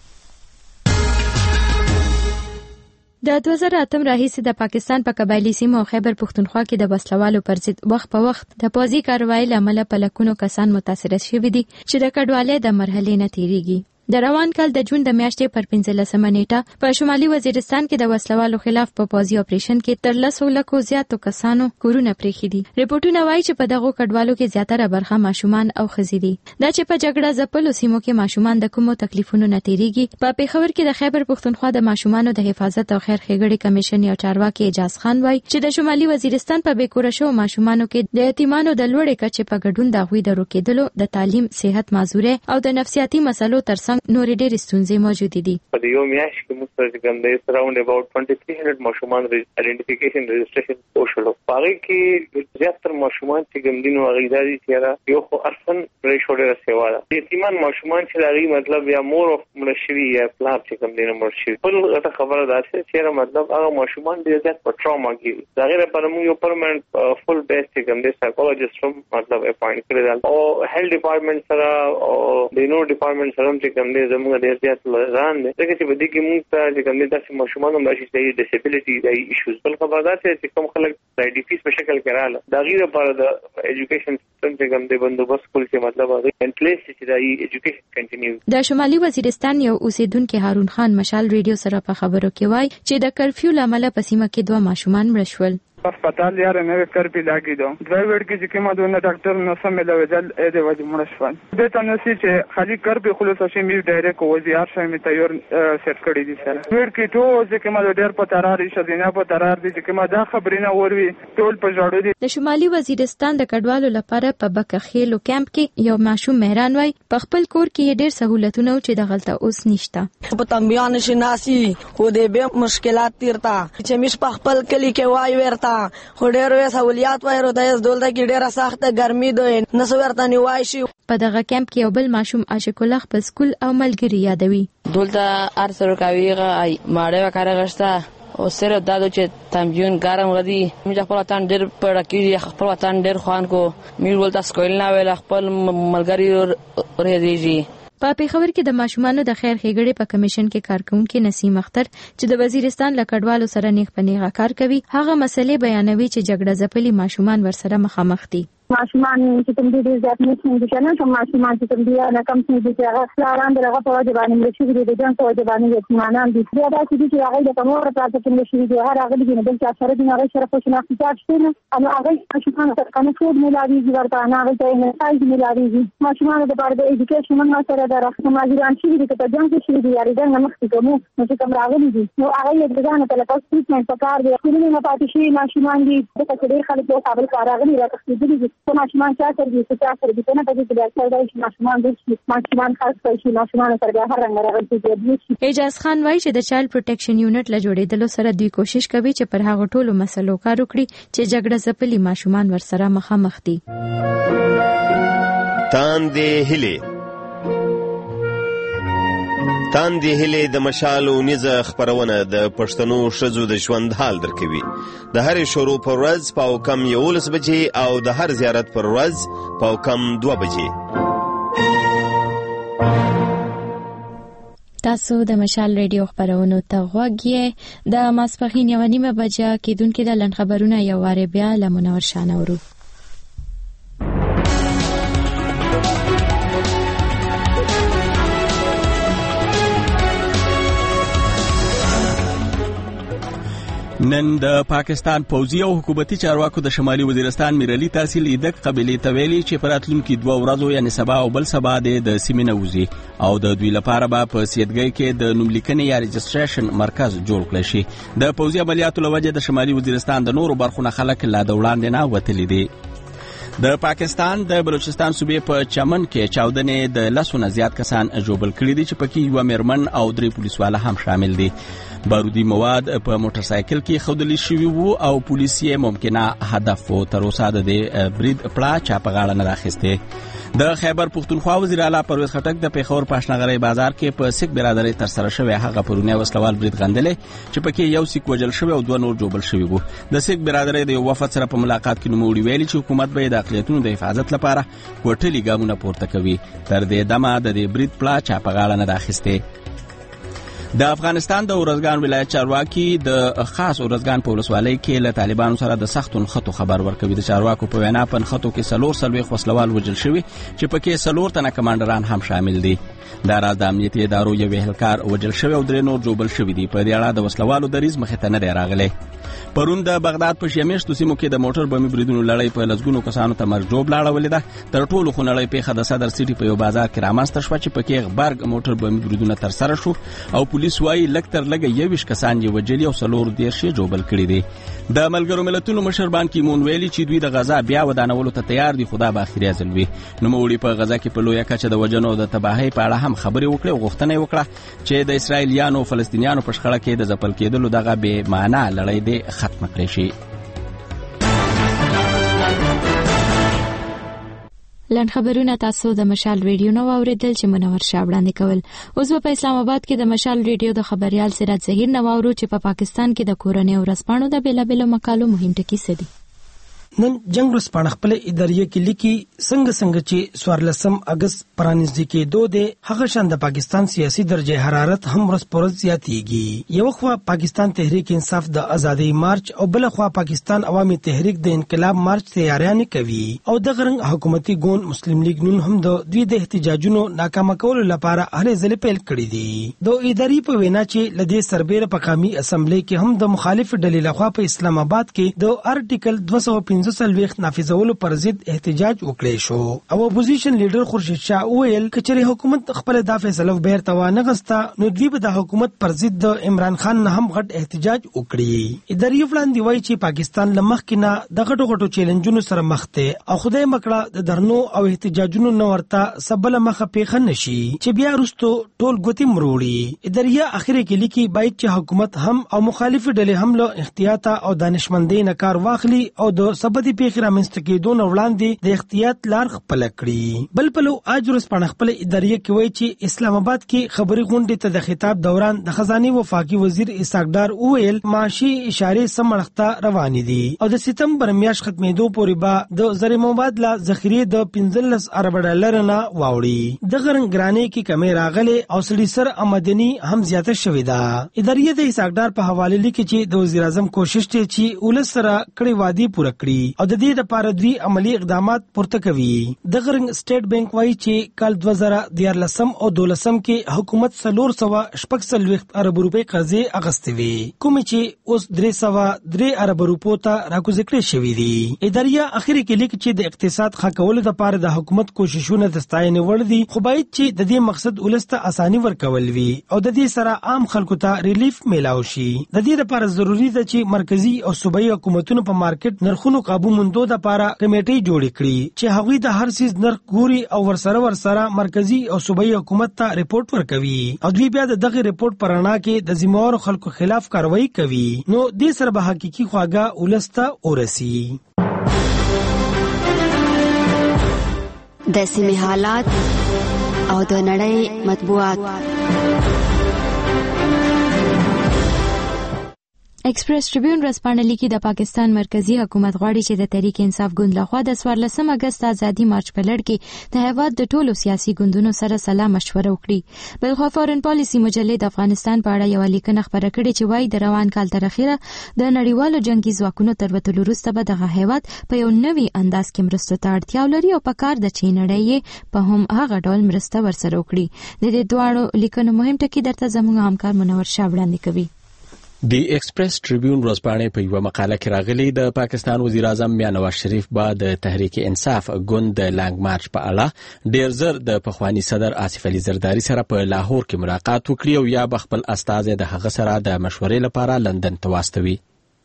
Speaker 4: د دوه زره اتم راهیسې د پاکستان په قبایلي سیمو او خیبر پښتونخوا کې د وسلوالو پر ضد وخت په وخت د پوځي کاروایي لامل په لکونو کسان متاثر شوي دي چې د کډوالۍ د مرحلې نه تیریږي. د روان کال د جون د میاشتې پر پنځلسمه نیټه په شمالي وزیرستان کې د وسلوالو خلاف په پوځي اپریشن کې تر لسو لکو زیاتو کسانو کورونه پریښي دي. ریپورتونه وایي چې په دغو کډوالو کې زیاتره برخه ماشومان او ښځې دي. دا چې په جګړه ځپلو سیمو کې ماشومان د کومو تکلیفونو نه تیریږي، په پېښور کې د خیبر پښتونخوا د ماشومانو د حفاظت او خیر ښېګړې کمیشن یو چارواکي اعجاز خان وایي چې د شمالي وزیرستان په بېکوره شوو ماشومانو کې د یتیمانو د لوړې کچې په ګډون د هغوی د روکېدلو، د تعلیم، صحت معذورۍ او د نفسیاتي مسلو ترڅنګ نورې ډېرې ستونزې موجودې دي.
Speaker 22: په دې یو میاشت کې موږ سره کوم دی اراوند اباوت ټوئنټي تھری هنډرډ ماشومان آئیډینټیفیکیشن رجسټریشن وشول. هغه کې زیاتره ماشومان چې کوم دي نو هغه دادي چې یو خو ارسن ریشو ډېره سیوا ده. یتیمان ماشومان چې هغه مطلب یا مور اف ملشوي یا پلار چې کوم دي نو مرشي بل غته خبره ده چې مطلب هغه ماشومان ډېر زیات په ټراما کې دا غیر پر موږ یو پرمننت فل بیس چې کوم دي سایکولوژیست هم مطلب اپاینټ کړل او هیلث ډپارټمنټ سره او د نو ډپارټمنټ سره چې کوم دي زموږ ډېر زیات لران دي. دغه چې بده کې موږ ته چې کوم دي تاسو ماشومان هم راشي چې ډیسابیلیټي د ایشوز بل خبره ده چې کوم خلک د ډي پی په شکل کې رااله دا غیر پر د ایجوکیشن سیستم چې کوم دي بندوبست کول چې مطلب هغه ان پلیس چې د ایجوکیشن کنټینیو.
Speaker 4: د شمالي وزیرستان یو اوسیدونکو هارون خان مشال ریډیو سره په خبرو کې وایي چې د کرفیو لامل په سیمه کې دوه ماشومان مړ شول.
Speaker 6: अस्पताल यार नवे कर भी लागी दो ड्राइवर की जिकमा दो ना डॉक्टर न सम मिला वजल ए दे वज मुरशफन दे तनसी छे खाली कर भी खुलस से मी डायरेक्ट को वजियार से में तैयार सेट करी दी सर फिर की तो जिकमा दो डर पतारार शदिना पतारार दी जिकमा دا خبرینه وروي ټول په جوړو دي.
Speaker 4: د شمالي وزیرستان د کډوالو لپاره په بکخیلو کیمپ کې یو ماشوم مهران وای په خپل کور کې ډېر سہولتونه چې د غلطه اوس نشته.
Speaker 23: په تنبیان شناسي خو دې به مشکلات تیرتا چې مش په خپل کلی کې وای ورتا خو ډېر وې سہولیات وایرو د دولت کې ډېره سخته ګرمي دوی نسو ورته نیوای شي.
Speaker 4: په دغه کیمپ کې یو بل ماشوم عاشق الله خپل سکول او ملګری یادوي.
Speaker 23: دولت ارسل کوي غي ماړه وکړه غشته او سره دادو چې تمجون ګرم غدي موږ خپل وطن ډېر پړه کې خپل وطن ډېر خوان کو موږ ولته سکول نه ویل خپل ملګری ورېږي.
Speaker 4: په پېښور کې د ماشومانو د خیر ښېګړې په کمیشن کې کارکونکو نسیم اختر چې د وزیرستان له کډوالو سره نیغ په نیغه کار کوي هغه مسلې بیانوي چې جګړه ځپلي ماشومان ورسره مخامخ دي.
Speaker 24: ماشومان چې کوم دي ځات نه څنګه کنه چې ماشومان چې کوم دي نه کم څه دي چې هغه پلان دغه په وجه باندې مرشي دي د جن په وجه باندې یتیمانان دي بیا دا چې دي هغه د کومه راځي چې مرشي دي هغه هغه دي نه بل څه سره دي هغه سره په شنه احتیاج شته نو هغه ماشومان سره کنه ټول ملاري دي ورته نه هغه نه سایز ملاري دي ماشومان د بار د ایجوکیشن نه سره د راځي ماجران چې دي ته جن کې شي دي یاري دا نه مخکې کوم نو چې کوم راغلي دي نو هغه یې ځان ته لپاره ټریټمنټ پکار دي خو نه پاتې شي ماشومان دي د څه خلک په قابل کار راغلي راځي دي چې ماشومان سره دي چې سره دي نه پدې کې د ځای ماشومان دي ماشومان خاص کوي ماشومان سره هر رنګ راغلي دي.
Speaker 4: اعجاز خان وایي چې د چایلډ پروټیکشن یونټ له جوړېدلو سره دوی کوشش کوي چې پر هغه ټولو مسلو کار وکړي چې جګړه ځپلي ماشومان ورسره مخامخ دي.
Speaker 25: تاندې هلي تاندې هلي د مشال او نيزه خبرونه د پښتنو شذو د ژوند حال درکوي. د هر شروع پر ورځ پاو کم یولس بجې او د هر زیارت پر ورځ پاو کم دوه بجې.
Speaker 4: تاسو د مشال ریډیو خبرونو ته غوږی د ماسپخین یو نیمه بجه کېدونکې د لن خبرونه یو واره بیا له منور شانه ورو.
Speaker 3: نن د پاکستان پوځي او حکومتي چارواکو د شمالي وزیرستان میرعلي تحصیل ایدک قبیلې ته ویلي چې په راتلونکي دوه ورځو یعنې سبا او بل سبا د سیمې نه وځي او د دوی لپاره به په سیدګۍ کې د نوملیکنې یا رجسټریشن مرکز جوړ کړی شي. د پوځي عملیاتو له وجې د شمالي وزیرستان د نورو برخو نه خلک لا د وړاندې نه وتلي دي. د پاکستان د بلوچستان صوبې په چمن کې چاودنې د لسو نه زیات کسان ژوبل کړي دي چې پکې یوه میرمن او درې پولیسواله هم شامل دي. بارودي مواد په موټر سایکل کې ښودل شوي وو او پولیس یې ممکنه هدف و. تر اوسه د دې برید پړه چا په غاړه نه راخیستې. د خیبر پښتونخوا وزیر اعلی پرویز خټک د پېښور په اشنغرۍ بازار کې په سیک برادرۍ ترسره شوی هغه پرونی وسلوال برید غندلی چې پکې یو سیک وژل شوی او دوه نور ژوبل شوي وو. د سیک برادرۍ د یو وفد سره په ملاقات کې نوموړي ویلي چې حکومت به یې د اقلیتونو د حفاظت لپاره کوټلي ګامونه پورته کوي. تر دې دمه د دې برید پړه چا په غاړه نه راخیستې. د افغانستان د ارزګان ولایت چارواکي د خاص ارزګان په ولسوالۍ کې له طالبانو سره د سختو نښتو خبر ورکوي. د چارواکو په وینا په نښتو کې څلور څلوېښت وسلوال وژل شوي چې پکې څلور تنه کمانډران هم شامل دي. دا راز د امنیتي ادارو یو اهلکار وژل شوی او درې نور ژوبل شوي دي. په دې اړه د وسلوالو دریځ مخې ته نه دی راغلی. پرون د بغداد په شیمیشتو سیمو کې د موټر بمي بریدونو لړۍ په لسګونو کسانو ته مرګ ژوبله اړولې ده. تر ټولو خو نړۍ پیښه د صدر سیټي په یو بازار کې رامنځته شوه چې پکې غبرګ موټر بمي بریدونه ترسره شو او پولیس وایي لږ تر لږه یوویشت کسان یې وژلي او څلور دېرش یې ژوبل کړي دي. د ملګرو ملتونو مشر بان کی مون ویلي چې دوی د غزا بیا ودانولو ته تیار دي، خو دا به اخري ځل وي. نوموړي په غزا کې په لویه کچه د وژنو او د تباهۍ په اړه هم خبرې وکړې او غوښتنه یې وکړه چې د اسرائیلیانو او فلسطینیانو په شخړه کې د ځپل کېدلو دغه بې معنا لړۍ دې ختمه کړی شي.
Speaker 4: لنډ خبرونه تاسو د مشال ریډیو نو اوریدل چې منور شاه وړاندې کول. اوس په اسلام آباد کې د مشال ریډیو د خبريال سراج ظهیر نو اورو چې په پا پاکستان کې د کورنۍ او رسپانو د بیلابېلو مقالو مهم ټکي څه دي.
Speaker 7: نن جنگ رسپانه خپل اداریه کې لیکي څنګه څنګه چې سوارلسم اگست پرانیزدي کې دوه د هغه شان د پاکستان سیاسي درجه حرارت هم ورځ پر ورځ زیاتېږي. یو خوا پاکستان تحریک انصاف د ازادۍ مارچ او بل خوا پاکستان عوامي تحریک د انقلاب مارچ تیاریانې کوي او د غرنګ حکومتي ګوند مسلم لیگ نن هم د دوی د احتجاجونو ناکامه کولو لپاره هلې ځلې پیل کړې دي. د اداري په وینا چې لدې سربېره په قومي اسمبلی کې هم د مخالف ډلې لخوا په اسلام آباد کې د ارټیکل دوه سوه پنځه څلوېښت نافذولو پر ضد احتجاج وکړی شو او اپوزیشن لیډر خورشید شاه وویل کچري حکومت خپل د فیصله بیرته وانه غستا نو دوی به د حکومت پر ضد د عمران خان نه هم غټ احتجاج وکړي. اداري وړاندې وایي چې پاکستان لمخ کې نه د غټو غټو چیلنجونو سره مخ ته او خدای مکړه د درنو او احتجاجونو نو ورته سبله مخه پیښه نشي چې بیا رستو ټول ګوتی مروړي. اداریه اخر کې لیکي باید چې حکومت هم او مخالف ډلې هم له احتیاط او دانشمندۍ نه کار واخلي او د سبدي پیښې رامنځته کېدو نه وړاندې د احتیاط لار خپله کړي. بل پلو آج ورځپاڼه خپل اداریه کې وایي چې اسلام آباد کې خبري غونډې ته د خطاب دوران د خزانه وفاقي وزیر اسحاق ډار وویل معاشي اشارې سم مړخته روانې دي او د سپتمبر میاشت ختمېدو پورې به د زر مبادله ذخیرې د پنځلس ارب ډالر نه واوړي. د غرنګ ګرانۍ کې کمی راغلي او سړي سر آمدنی هم زیاته شوې ده. اداریه د اسحاق ډار په حواله لیکي چې د وزیر اعظم کوشش دی چې ولس سره کړي وعده پوره کړي او د دې لپاره دوی عملی اقدامات پورته کوي. د غرنګ سټیټ بانک وایي چې کال دوه زره دیارلسم او دولسم کې حکومت څلور سوه شپږ څلوېښت ارب روپۍ قرضې اخیستې وې کومې چې اوس درې سوه درې ارب روپو ته راکوزې کړې شوې دي. اداریه اخر کې لیکي چې د اقتصاد ښه کولو لپاره د حکومت کوششونه د ستاینې وړ دي خو باید چې د دې مقصد ولس ته اساني ورکول وي او د دې سره عام خلکو ته ریلیف میلاو شي. د دې لپاره ضروری ده چې مرکزی او صوبایي حکومتونو په مارکیټ نرخونو قابو موندو لپاره کمیټې جوړې کړي چې هغوی د هر څیز نرخ ګوري او ورسره ورسره مرکزی او صوبایي حکومت ته ریپورت ورکوي او دوی بیا د دغه ریپورت پر رڼا کې د ذمہوارو خلکو خلاف کاروایی کوي. نو دې سره به حقيقي خواږه ولسته ورسي.
Speaker 1: د سیمې حالات او د نړۍ مطبوعات.
Speaker 4: ایکسپریس ټریبیون ورځپاڼه لیکي د پاکستان مرکزی حکومت غواړي چې د تحریک انصاف ګوند لخوا د څوارلسم اگست ازادي مارچ په لړ کې د هیواد د ټولو سیاسي ګوندونو سره سلا مشوره وکړي. بلخوا فارن پالیسي مجلې د افغانستان په اړه یو لیکنه خپره کړې چې وایي د روان کال تر اخره د نړیوالو جنگي ځواکونو تر وتلو وروسته به دغه هیواد په یو نوي انداز کې مرستو ته اړتیا لري او په کار د چې نړۍ په هم هغه ډول مرسته ورسره وکړي. د دې دواړو لیکنو مهم ټکي درته زموږ همکار منور شاه وړاندې کوي.
Speaker 3: دی ایکسپریس ټریبیون ورځپاڼې په یوه مقاله کې راغلي د پاکستان وزیر اعظم میاں نواز شریف به د تحریک انصاف ګوند د لانګ مارچ په اړه ډیر زر د پخوانی صدر آصف علي زرداری سره په لاهور کې ملاقات وکړي او یا به خپل استازی د هغه سره د مشورې لپاره لندن ته واستوي.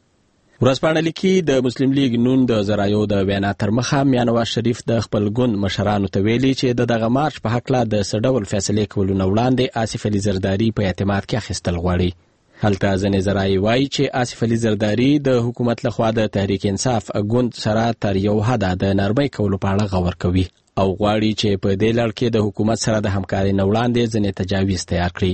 Speaker 3: ورځپاڼه لیکي د مسلم لیگ نون د ذرایعو د وینا تر مخه میاں نواز شریف د خپل ګوند مشرانو ته ویلي چې د دغه مارچ په هکله د څه ډول فیصلې کولو نه وړاندې آصف علي زرداری په اعتماد کې اخیستل غواړي. هلته ځینې ذرایع وایي چې آصف علي زرداری د حکومت لخوا د تحریک انصاف ګوند سره تر یو حده د نرمۍ کولو په اړه غور کوي او غواړي چې په دې لړ کې د حکومت سره د همکارۍ نه وړاندې ځینې تجاویز تیار کړي.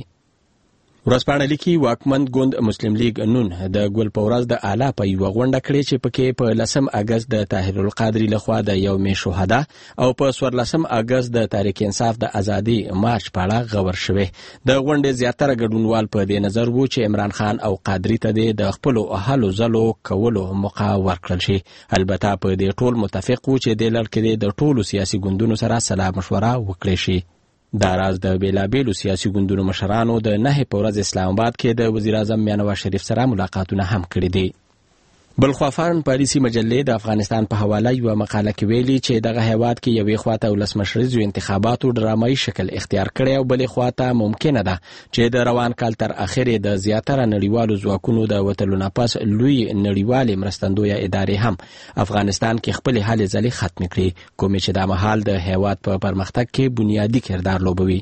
Speaker 3: ورځپاڼه لیکي واکمن ګوند مسلم لیگ نون د ګل په ورځ د اعلی په یوه غونډه کړې چې پکې په لسم اګست د طاهر القادري لخوا د یوم شهدا او په څوارلسم اګست د تحریک انصاف د ازادي مارچ په اړه غور شوی. د غونډې زیاتره ګډونوال په دې نظر وو چې عمران خان او قادري ته د خپل هلو ځلو کولو موقع ورکړل شي. البته په دې ټول متفق وو چې د لړ کې د ټولو سیاسي ګوندونو سره سلا مشوره وکړي شي. دا راز د بیلابیلو سیاسي ګوندونو مشرانو د نهه په ورځ اسلام آباد کې د وزیر اعظم میاں نواز شریف سره ملاقاتونه هم کړي دي. بلخوا فارن پالیسي مجلې د افغانستان په حواله یو مقاله کې ویلي چې دغه هیواد کې یوې خواته ولسمشریزو انتخاباتو ډرامایي شکل اختیار کړی او بلې خواته ممکنه ده چې د روان کال تر اخرې د زیاتره نړیوالو ځواکونو د وتلو نه پس لوی نړیوالې مرستندویه ادارې هم افغانستان کې خپلې هلې ځلې ختمې کړي، کومې چې دا مهال د هیواد په پرمختګ کې بنیادي کردار لوبوي.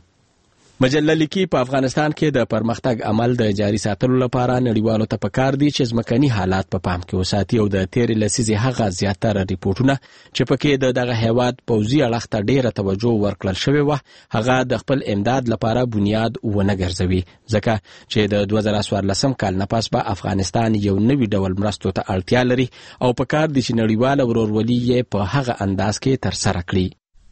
Speaker 3: مجله لیکي په افغانستان کې د پرمختګ عمل د جاري ساتلو لپاره نړیوالو ته پکار دي چې ځمکني حالات په پام کې وساتي او د تیرې لسیزې هغه زیاتره ریپورټونه چې پکې د دغه هیواد پوځي اړخ ته ډیره توجه ورکړل شوې وه هغه د خپل امداد لپاره بنیاد ونه ګرځوي، ځکه چې د دوه زره څوارلسم کال نه پس به افغانستان یو نوي ډول مرستو ته اړتیا لري او پکار دي چې نړیواله ورورولي یې په هغه انداز کې ترسره کړي.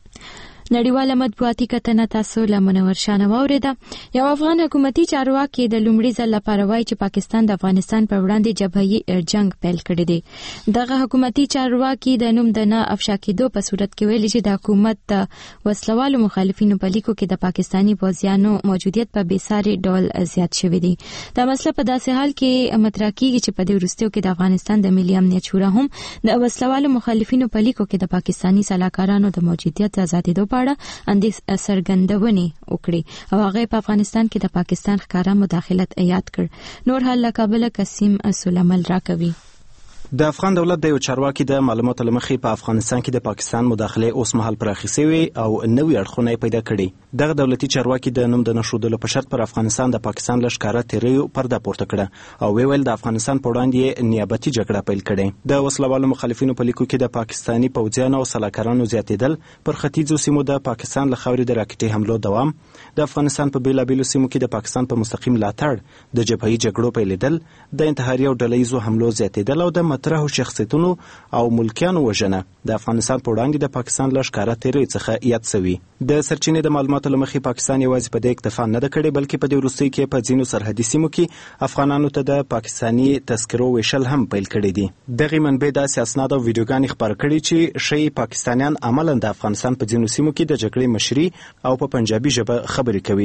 Speaker 4: نړیواله مطبوعاتي کتنه تاسو له منور شانه واوریده. یو افغان حکومتي چارواکي د لومړي ځل لپاره وایي چې پاکستان د افغانستان پر وړاندې جبهي جنگ پیل کړی دی. دغه حکومتي چارواکي د نوم د نه افشا کېدو په صورت کې ویلي چې د حکومت د وسلوالو مخالفینو په لیکو کې د پاکستاني پوځیانو موجودیت په بېساري ډول زیات شوی دی. دا مسله په داسې حال کې مطرح کیږي چې په دې وروستیو کې د افغانستان د ملي امنیت شورا هم د وسلوالو مخالفینو په لیکو کې د پاکستاني سلاکارانو د موجودیت د ازادېدو په اړه اندیس سرګندونې وکړي او هغه په افغانستان کې د پاکستان ښکارا مداخلت یاد کړ. نور حال له کابل قسیم سلیمان راکوي.
Speaker 8: د افغان دولت د یو چارواکي د معلوماتو لمخې په افغانستان کې د پاکستان مداخله اوس مهال پراخې شوې او نوې اړخونه پیدا کړي. دغه دولتي چارواکي د نوم د نشودلو په شرط پر افغانستان د پاکستان لښکاره تیریو پرده پورته کړه او ویل د افغانستان په وړاندې نیابتي جګړه پیل کړي. د وسلوالو مخالفینو په لیکو کې د پاکستاني پوځیانو او سلاکارانو زیاتېدل، پر ختیځو سیمو د پاکستان له خاورې د راکټي حملو دوام، د افغانستان په بیلابیلو سیمو کې د پاکستان په مستقیم ملاتړ د جبهي جګړو پیلېدل، د انتحاري او ډلهییزو حملو زیاتېدل او د مطرحو شخصیتونو او ملکیانو وژنه د افغانستان په وړاندې د پاکستان له ښکاره تیرۍ څخه یاد سوي. د سرچینې د معلوماتو له مخې پاکستان یوازې په دې اکتفا نه ده کړې، بلکې په دې وروستیو کې په ځینو سرحدي سیمو کې افغانانو ته د پاکستاني تذکرو ویشل هم پیل کړي دي. دغې منبع داسې اسناد او ویډیوګانې خپاره کړي چې ښایي پاکستانیان عملاً د افغانستان په ځینو سیمو کې د جګړې مشري او په پنجابي ژبه خبرې کوي.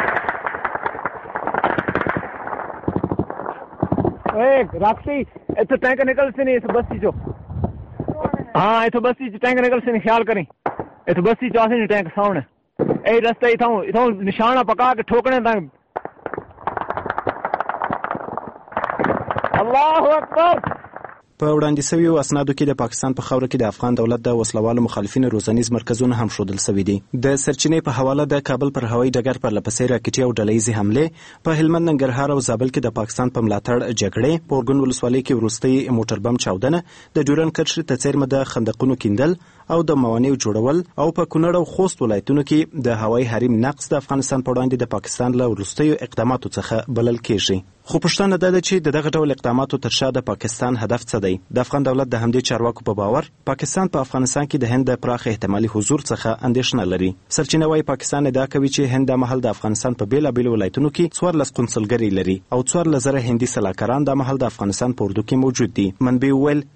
Speaker 9: راکسی ایتھو ٹینک نکل سے نہیں، ایتھو بستی چو ہاں ایتھو بستی چو ٹینک نکل سے نہیں، خیال کریں ایتھو بستی چو آسے نہیں ٹینک سامنے اے رستہ ایتھو ایتھو نشانہ پکا کے ٹھوکنے تک. اللہ اکبر.
Speaker 8: په وړاندې شویو اسنادو کې د پاکستان په خاوره کې د افغان دولت د وسلوالو مخالفینو روزنیز مرکزونه هم ښودل شوي دي. د سرچینې په حواله د کابل پر هوایي ډګر پر لپسې راکټي او ډلهییزې حملې، په هلمند، ننګرهار او زابل کې د پاکستان په ملاتړ جګړې، په اورګون ولسوالۍ کې وروستۍ موټر بم چاودنه، د ډیورنډ کرښې ته څیرمه د خندقونو کیندل او د موانعو جوړول، او په کونړ او خوست ولایتونو کې د هوایي حریم نقض د افغانستان په وړاندې د پاکستان له وروستیو اقداماتو څخه بلل کیږي. خو پوښتنه دا ده چې د دغه ډول اقداماتو تر شا د پاکستان هدف څه دی؟ د افغان دولت د همدې چارواکو په باور پاکستان په افغانستان کې د هند د پراخ احتمالي حضور څخه اندېښنه لري. سرچینه وايي پاکستان ادعا کوي چې هند د مهال د افغانستان په بیلابیلو ولایتونو کې څوارلس قونسلګرۍ لري او څوارلس زره هندي سلاکاران د مهال د افغانستان په اردو کې موجود دي. منبع ویل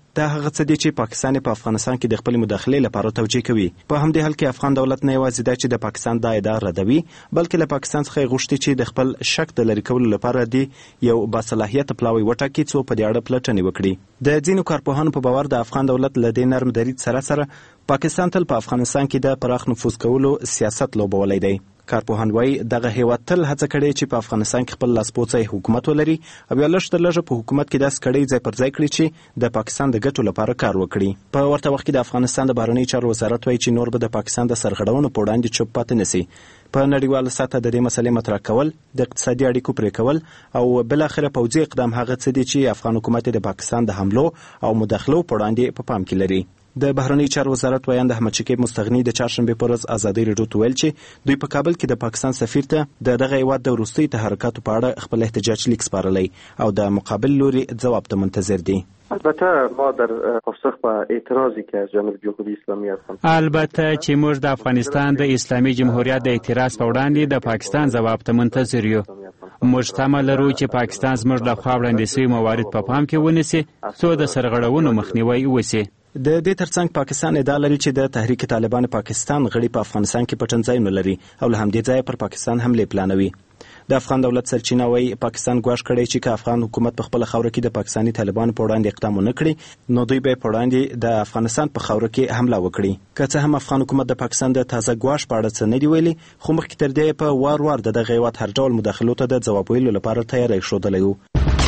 Speaker 8: دا هغه څه دي چې پاکستان په افغانستان کې د خپل مداخلې لپاره توجیه کوي. په همدې حال کې افغان دولت نه یوازې دا چې د پاکستان دا ادعا ردوي، بلکې له پاکستان څخه غوښتي چې د خپل شک د لرې کولو لپاره دی یو باصلاحیت پلاوی وټاکي څو په دې اړه پلټنې وکړي. د ځینو کارپوهانو په باور د افغان دولت له دې نرم دریځ سره سره پاکستان تل په افغانستان کې د پراخ نفوذ کولو سیاست لوبولی دی. کارپوهان وایي دغه هیواد تل هڅه کړې چې په افغانستان کې خپل لاسپوڅی حکومت ولري او یا لږ تر لږه په حکومت کې داسې کړۍ ځای پر ځای کړي چې د پاکستان د ګټو لپاره کار وکړي. په ورته وخت کې د افغانستان د بهرنیو چارو وزارت وایي چې نور به د پاکستان د سرغړونو په وړاندې چوپ پاتې نشي. په نړیواله سطحه د دې مسلې مطرح کول، د اقتصادي اړیکو پرې کول او بلاخره پوځي اقدام هغه څه دي چې افغان حکومت د پاکستان د حملو او مداخلو په وړاندې په پام کې لري. د بهرنیو چارو وزارت وایند احمد شکیب مستغنی د چهارشنبه پر ورځ ازادي راډیو ته ویل چې دوی په کابل کې د پاکستان سفیر ته د دغه هیواد د وروستیو تحرکاتو په اړه خپل احتجاج لیک سپارلی او د مقابل لوري ځواب ته منتظر دي.
Speaker 5: البته ما در پاسخ به اعتراضی که از جانب جمهوری اسلامی هستم
Speaker 11: البته چې موږ د افغانستان د اسلامي جمهوریت د اعتراض په وړاندې د پاکستان ځواب ته منتظر یو. موږ تمه لرو چې پاکستان زموږ له خوا وړاندې شوي موارد په پام کې ونیسي څو د سرغړونو مخنیوی وشي.
Speaker 8: د دې ترڅنګ پاکستان ادعا لري چې د تحریک طالبان پاکستان غړي په افغانستان کې پټنځایونه لري او له همدې ځایه پر پاکستان حملې پلانوي. د افغان دولت سرچینه وایي پاکستان ګواښ کړی چې که افغان حکومت په خپله خاوره کې د پاکستاني طالبانو په وړاندې اقدام ونه کړي نو دوی به په وړاندې د افغانستان په خاوره کې حمله وکړي. که څه هم افغان حکومت د پاکستان د تازه ګواښ په اړه څه نه دي ویلي، خو مخکې تر دې په وار وار د دغه هیواد هر ډول مداخلو ته د ځواب ویلو لپاره تیاری ښودلی و.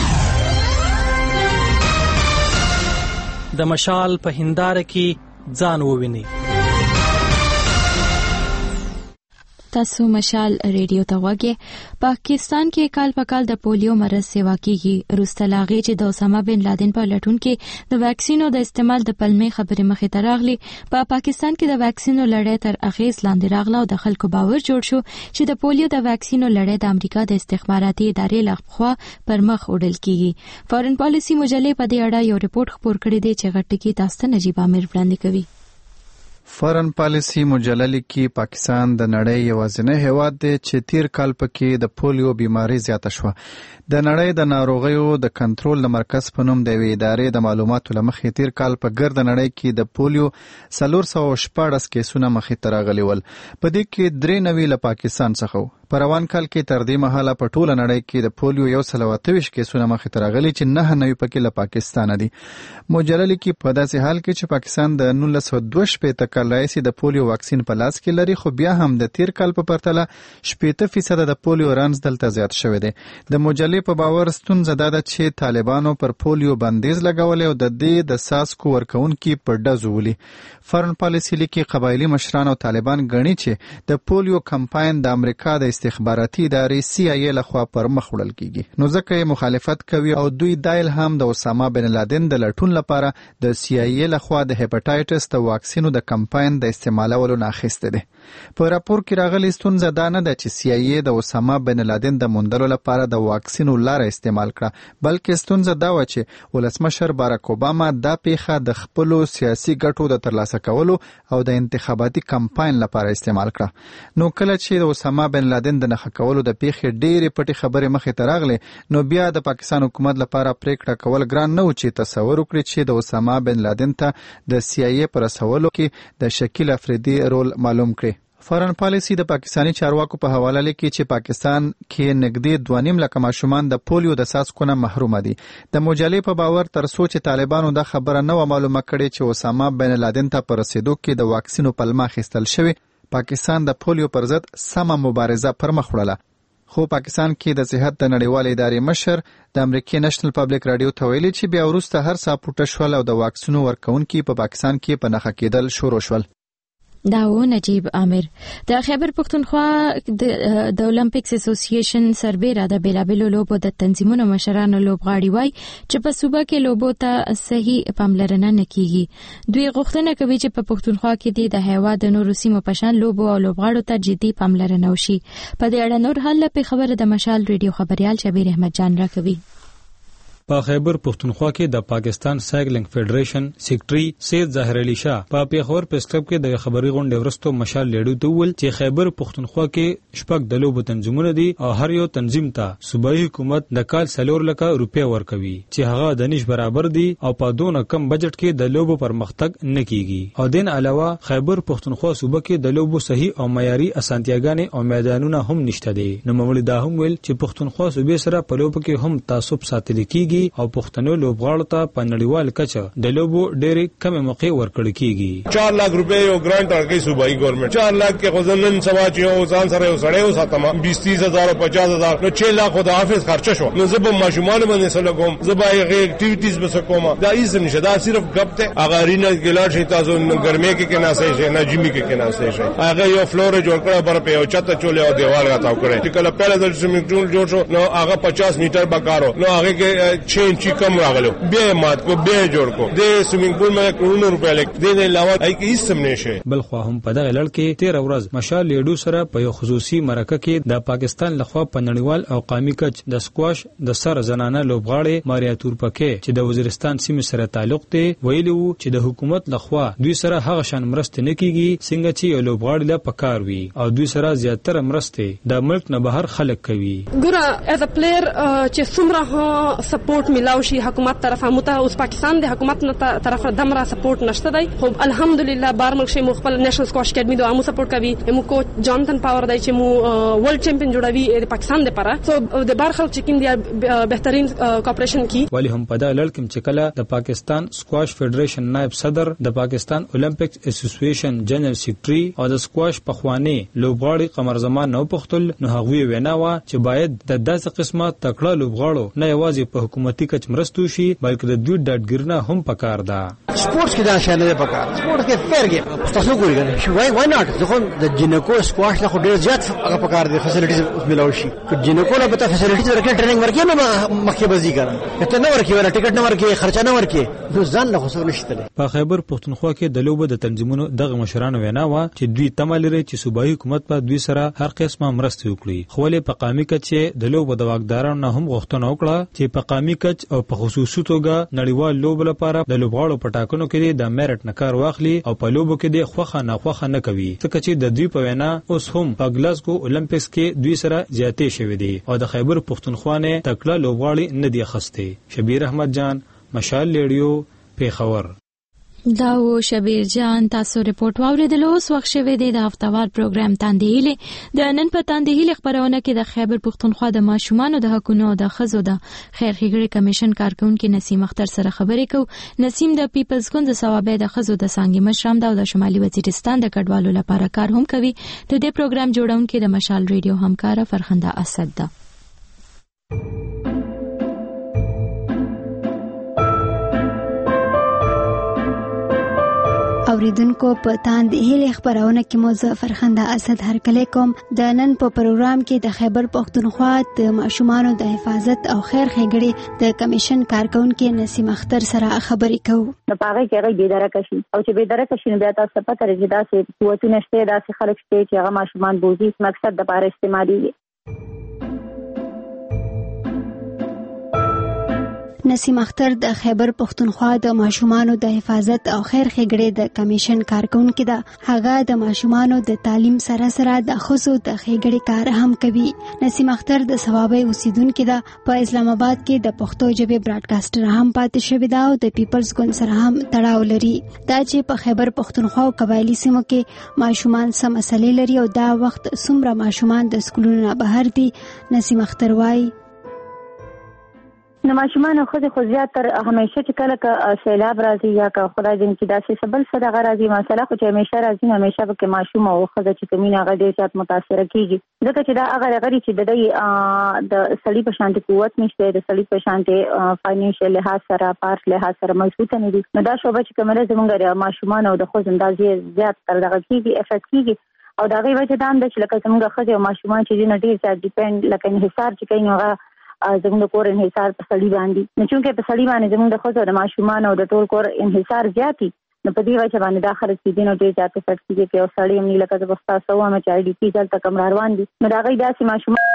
Speaker 12: د مشال په هنداره کې ځان وویني.
Speaker 4: تاسو مشال ریډیو ته وګورئ. پاکستان کې کال په کال د پولیو مرض سیوا کیږي. وروسته لا هغې چې د اسامه بن لادن په لټون کې د واکسینو د استعمال د پلمې خبرې مخې ته راغلي، په پاکستان کې د واکسینو لړۍ تر اغېز لاندې راغله او د خلکو باور جوړ شو چې د پولیو د واکسینو لړۍ د امریکا د استخباراتي ادارې لخوا پر مخ وړل کیږي. فارن پالیسي مجلې په دې اړه یو ریپورت خپور کړی دی چې غټ ټکی تاسو ته نجیب عامر وړاندې کوي.
Speaker 10: فارن پالیسی مجله لیکي پاکستان د نړۍ یوازینی هیواد دی چې تیر کال پکې د پولیو بیماری زیاته شوه. د نړۍ د ناروغیو د کنټرول مرکز په نوم د یوې ادارې د معلوماتو له مخې تیر کال په ګرد نړۍ کې د پولیو څلور سوه شپاړس کیسونه مخې ته راغلي ول. په دې کې درې نوي له پاکستان څخه و. په روان کال کې تر دې مهاله په ټوله نړۍ کې د پولیو یو سل او اته ویشت کیسونه مخې ته راغلي چې نه نوي پکې له پاکستانه دي. مجله لیکي په داسې حال کې چې پاکستان د نولس سوه دوه شپېته کال راهیسې د پولیو واکسین په لاس کې لري، خو بیا هم د تیر کال په پرتله شپېته فیصده د پولیو رنځ دلته زیات شوی دی. د مجلې په باور ستونزه دا ده چې طالبانو پر پولیو بندیز لګولی او د دې د څاڅکو ورکوونکي په ډزو ولي. فارن پالیسي لیکي قبایلي مشران او طالبان ګڼي چې د پولیو کمپاین د امریکا د استخباراتي ادارې سی آی ای لخوا پر مخ وړل کیږي، نو ځکه یې مخالفت کوي او دوی دا الهام د اسامه بن لادن د لټون لپاره د سی آی ای لخوا د هپاټایټس د واکسینو د کمپاین د استعمالولو نه اخیسته دي. په راپور کې راغلي ستونزه دا نه ده چې سی آی ای د اسامه بن لادن د موندلو لپاره د واکسینو لاره استعمال کړه، بلکې ستونزه دا و چې ولسمشر باراک اوباما دا پیښه د خپلو سیاسي ګټو د ترلاسه کولو او د انتخاباتي کمپاین لپاره استعمال کړه. نو کله چې د اسامه بن لادن د نښه کولو د پیښې ډېرې پټې خبرې مخې ته راغلې، نو بیا د پاکستان حکومت لپاره پریکړه کول ګران نه و چې تصور وکړي چې د اسامه بن لادن ته د سی آی ای پر رسولو کې د شکیل افریدي رول معلوم کړي. فارن پالیسی د پاکستانی چارواکو په حواله لیکي چې پاکستان کې نږدې دوه نیم لکه ماشومان د پولیو د څاڅکو نه محروم دي. د مجلې په باور تر څو چې طالبانو دا خبره نه و معلومه کړې چې اسامه بن لادن ته په رسېدو کې د واکسینو پلمه اخیستل شوې، پاکستان د پولیو پر ضد سمه مبارزه پر مخ وړله. خو پاکستان کې د صحت د نړیوالې ادارې مشر د امریکای نېشنل پبلک رادیو ته ویلي چې بیا وروسته هر څه پټه شول او د واکسینو ورکوونکي په پاکستان کې په نښه کېدل شروع شول.
Speaker 4: دا و نجیب عامر. د خیبر پختونخوا د اولمپکس اسوسییشن سربېره د بیلابېلو لوبو د تنظیمونو مشرانو لوبغاړي وایي چې په صوبه کې لوبو ته صحیح پاملرنه نه کیږي. دوی غوښتنه کوي چې په پختونخوا کې د هیواد د نورو سیمو په شان لوبو او لوبغاړو ته جدي پاملرنه وشي. په دې اړه نور حل په خبره د مشال ریډیو خبريال شبیر احمد جان راکوي.
Speaker 13: په خیبر پښتونخوا کې د پاکستان سایکلینګ فدریشن سیکریټري سید ظاهر علي شاه په پیښور پریس کلب کې د خبري غونډې ورستو مشال لیډو ته ویل چې خیبر پښتونخوا کې شپږ د لوبو تنظیمونه دي او هر یو تنظیم ته صوبایي حکومت د کال څلور لکه روپۍ ورکوي چې هغه د نش برابر دي او په دونه کم بجټ کې د لوبو پرمختګ نه کیږي او دین علاوه خیبر پښتونخوا صوبه کې د لوبو صحیح او معیاري اسانتیاګانې او میدانونه هم نشته دي. نو مولوی دا هم ویل چې پښتونخوا صوبې سره په لوبو کې هم تعصب ساتل کیږي او پښتنو لوبغاړو ته په نړیوال کچه د لوبو ډېرې کم موقع ورکړل کیږي.
Speaker 14: चार लाख रुपए यो ग्रांट ورکړي صوبایي ګورنمنت चार लाख کې غزنن سوا چې او ځان سره یو سړی وساتم बीस तीस हजार او पचास हजार نو छह लाख د حافظ خرچه شو. نو زب ماشومان باندې سره کوم زب هغه اکټیویټیز به کوم دا هیڅ نشه دا صرف غب ته هغه رینا ګلار شي تاسو ګرمه کې کې نه سي شي نه جمی کې کې نه سي شي هغه یو فلور جوړ کړه پر په یو چته چولې او دیوال غتاو کړي چې کله پهله د سویمینګ پول جوړ شو نو هغه पचास میټر بکارو نو هغه کې छह انچي کم راغلو به مات کو به جوړ کو د سویمینګ پول مې کروڑونو روپیا لګ دې نه علاوه ای کې هیڅ سم نشه.
Speaker 13: بل خو هم په دغه لړ کې تیر ورځ مشال لیډو سره په یو خصوصي مرکه کې د پاکستان لخوا په نړیوال او قومي کچ د سکواش د سر زنانه لوبغاړي ماریا تورپکې چې د وزیرستان سیمې سره تعلق دی ویلي وو چې د حکومت لخوا دوی سره هغه شان مرسته نه کیږي څنګه چې یو لوبغاړي لا پکار وي او دوی سره زیاتره مرسته د ملک نه بهر خلک کوي.
Speaker 15: ګوره از ا پلیئر چې څومره سپورټ ملاوي شي حکومت طرفه مته اوس پاکستان د حکومت نه طرفه دمره سپورټ نشته دی. خو الحمدلله بار ملک شي مخبل نېشنل سکواش اکیډمي دوه مو سپورټ کوي مو کوچ جانتن پاور دی چې مو ورلد چمپیون جوړوي د پاکستان لپاره سو د بار خلک چې کوم دی بهترین کوپریشن کی ولی هم په دا لړ کې چې کله
Speaker 13: د پاکستان سکواش فدریشن نائب صدر د پاکستان اولمپکس اسوسییشن جنرال سیکریټري او د سکواش پخوانی لوبغاړي قمر زمان نو پختل نو هغوی وینا وا چې باید د داسې قسمه تکړه لوبغاړو نه یوازې په حکومتي کچ مرستو شي بلکې د دوی ډاډګرنه هم پکار ده.
Speaker 16: سپورټس کې دا شانه ده پکار سپورټ کې فیر گیم تاسو ګورئ کنه شو وای وای ناٹ ځکه د جنکو سکواش له خو ډیر زیات هغه پکار دي فیسیلیټیز ملاوي شي جنکو له به فیسیلیټیز ورکړي ټریننګ ورکړي نو مخکې بزی کړه ته نه ورکړي ولا ټیکټ نه ورکړي خرچه نه ورکړي نو ځان له خسر نشته.
Speaker 13: په خیبر پښتونخوا کې د لوبو د تنظیمونو دغه مشرانو وینا وا چې دوی تمه لري چې صوبایي حکومت په دوی سره هر قسمه مرسته وکړي خو له په قامي کچ د لوبو د واګدارانو نه هم غوښتنه وکړه چې په قامي کچ او په خصوصي توګه نړیوال لوبو لپاره د لوبغاړو په ټاکنو کې د میرټ نه کار واخلي او په لوبو کې د خوخه نه خوخه نه کوي ځکه چې د دوی په وینا اوس هم په ګلاسکو اولمپیکس کې دوی سره زیاتې شوې دي او د خیبر پښتونخوا نه تکړه لوبغاړي نه دی خسته. شبیر احمد جان مشال لیډیو پیښور.
Speaker 4: دا و شبیر جان تاسو ریپورت واوریدلو اوس وخت شوه دی د هفتوار پروګرام تاندهیله د نن په تاندهیله خبرونه کې د خیبر پښتونخوا د ماشومانو د حقوقو او د ښځو د خیر ښېګړې کمیشن کارکونکو نسیم اختر سره خبرې کو. نسیم د پیپلز ګوند ثوابه د ښځو د څنګه مشرام دا د شمالي وزیرستان د کډوالو لپاره کار هم کوي. د دې پروګرام جوړونکو د مشال ریډیو همکار فرخنده اسد ده.
Speaker 1: اوریدونکو په تاندهیله خبرونه کې موضوع فرخنده اسد هرکلی کوم. د نن په پروګرام کې د خیبر پښتونخوا د ماشومانو د حفاظت او خیر ښېګړې د کمیشن کارکونکو نسیم اختر سره خبرې کوو.
Speaker 24: نو پاره کې هغه بيدارک شي او چې بيدارک شي بیا تاسو په تر کې داسې قوتونه شته داسې خلک شته چې هغه ماشومان بوزي مقصد د پاره استعمالي.
Speaker 1: نسیم اختر د خیبر پښتونخوا د ماشومانو د حفاظت او خیر ښېګړې د کمیشن کارکونکو ده. هغه د ماشومانو د تعلیم سره سره د ښځو د ښېګړې کار هم کوي. نسیم اختر د ثوابه اوسیدونکو ده. په اسلام آباد کې د پښتو ژبې براډکاسټر هم پاتې شوی ده او د پیپلز ګوند سره هم تړاو لري. دا چې په خیبر پښتونخوا او قبایلی سیمو کې ماشومان څه مسلې لري او دا وخت څومره ماشومان د سکولونو نه بهر دي نسیم اختر وایي.
Speaker 24: نو ماشومان خو خو زیاتر همیشه چې کله که سیلاب راځي یا که خدای دې کې داسې سبل صدقه راځي مسله خو چې همیشه راځي همیشه به کې ماشوم او خزه چې کمینه هغه ډېر زیات متاثر کیږي ځکه چې دا هغه غړي چې د دې د سړي په شان قوت نشته د سړي په شان فاینانشل لحاظ سره پارس لحاظ سره مضبوط نه دي. نو دا شوبه چې کومه زمونږ ماشومان او د خو اندازې زیات تر دغه کیږي افیکټ کیږي او دا غي وجه دا هم چې لکه زمونږ خزه او ماشومان چې نه ډېر زیات ډیپند لکه انحصار چې کوي نو زموږ کور انحصار په سړی باندې نو چې په سړی باندې زموږ د خو د ماشومان او د ټول کور انحصار زیاتی نو په دې وجه باندې داخله سیدي نو ډېر زیات افیکټ کیږي چې او سړی هم نه لکه د وستا سو هم چې ډی پی ځل تک روان دي نو دا غي داسې ماشومان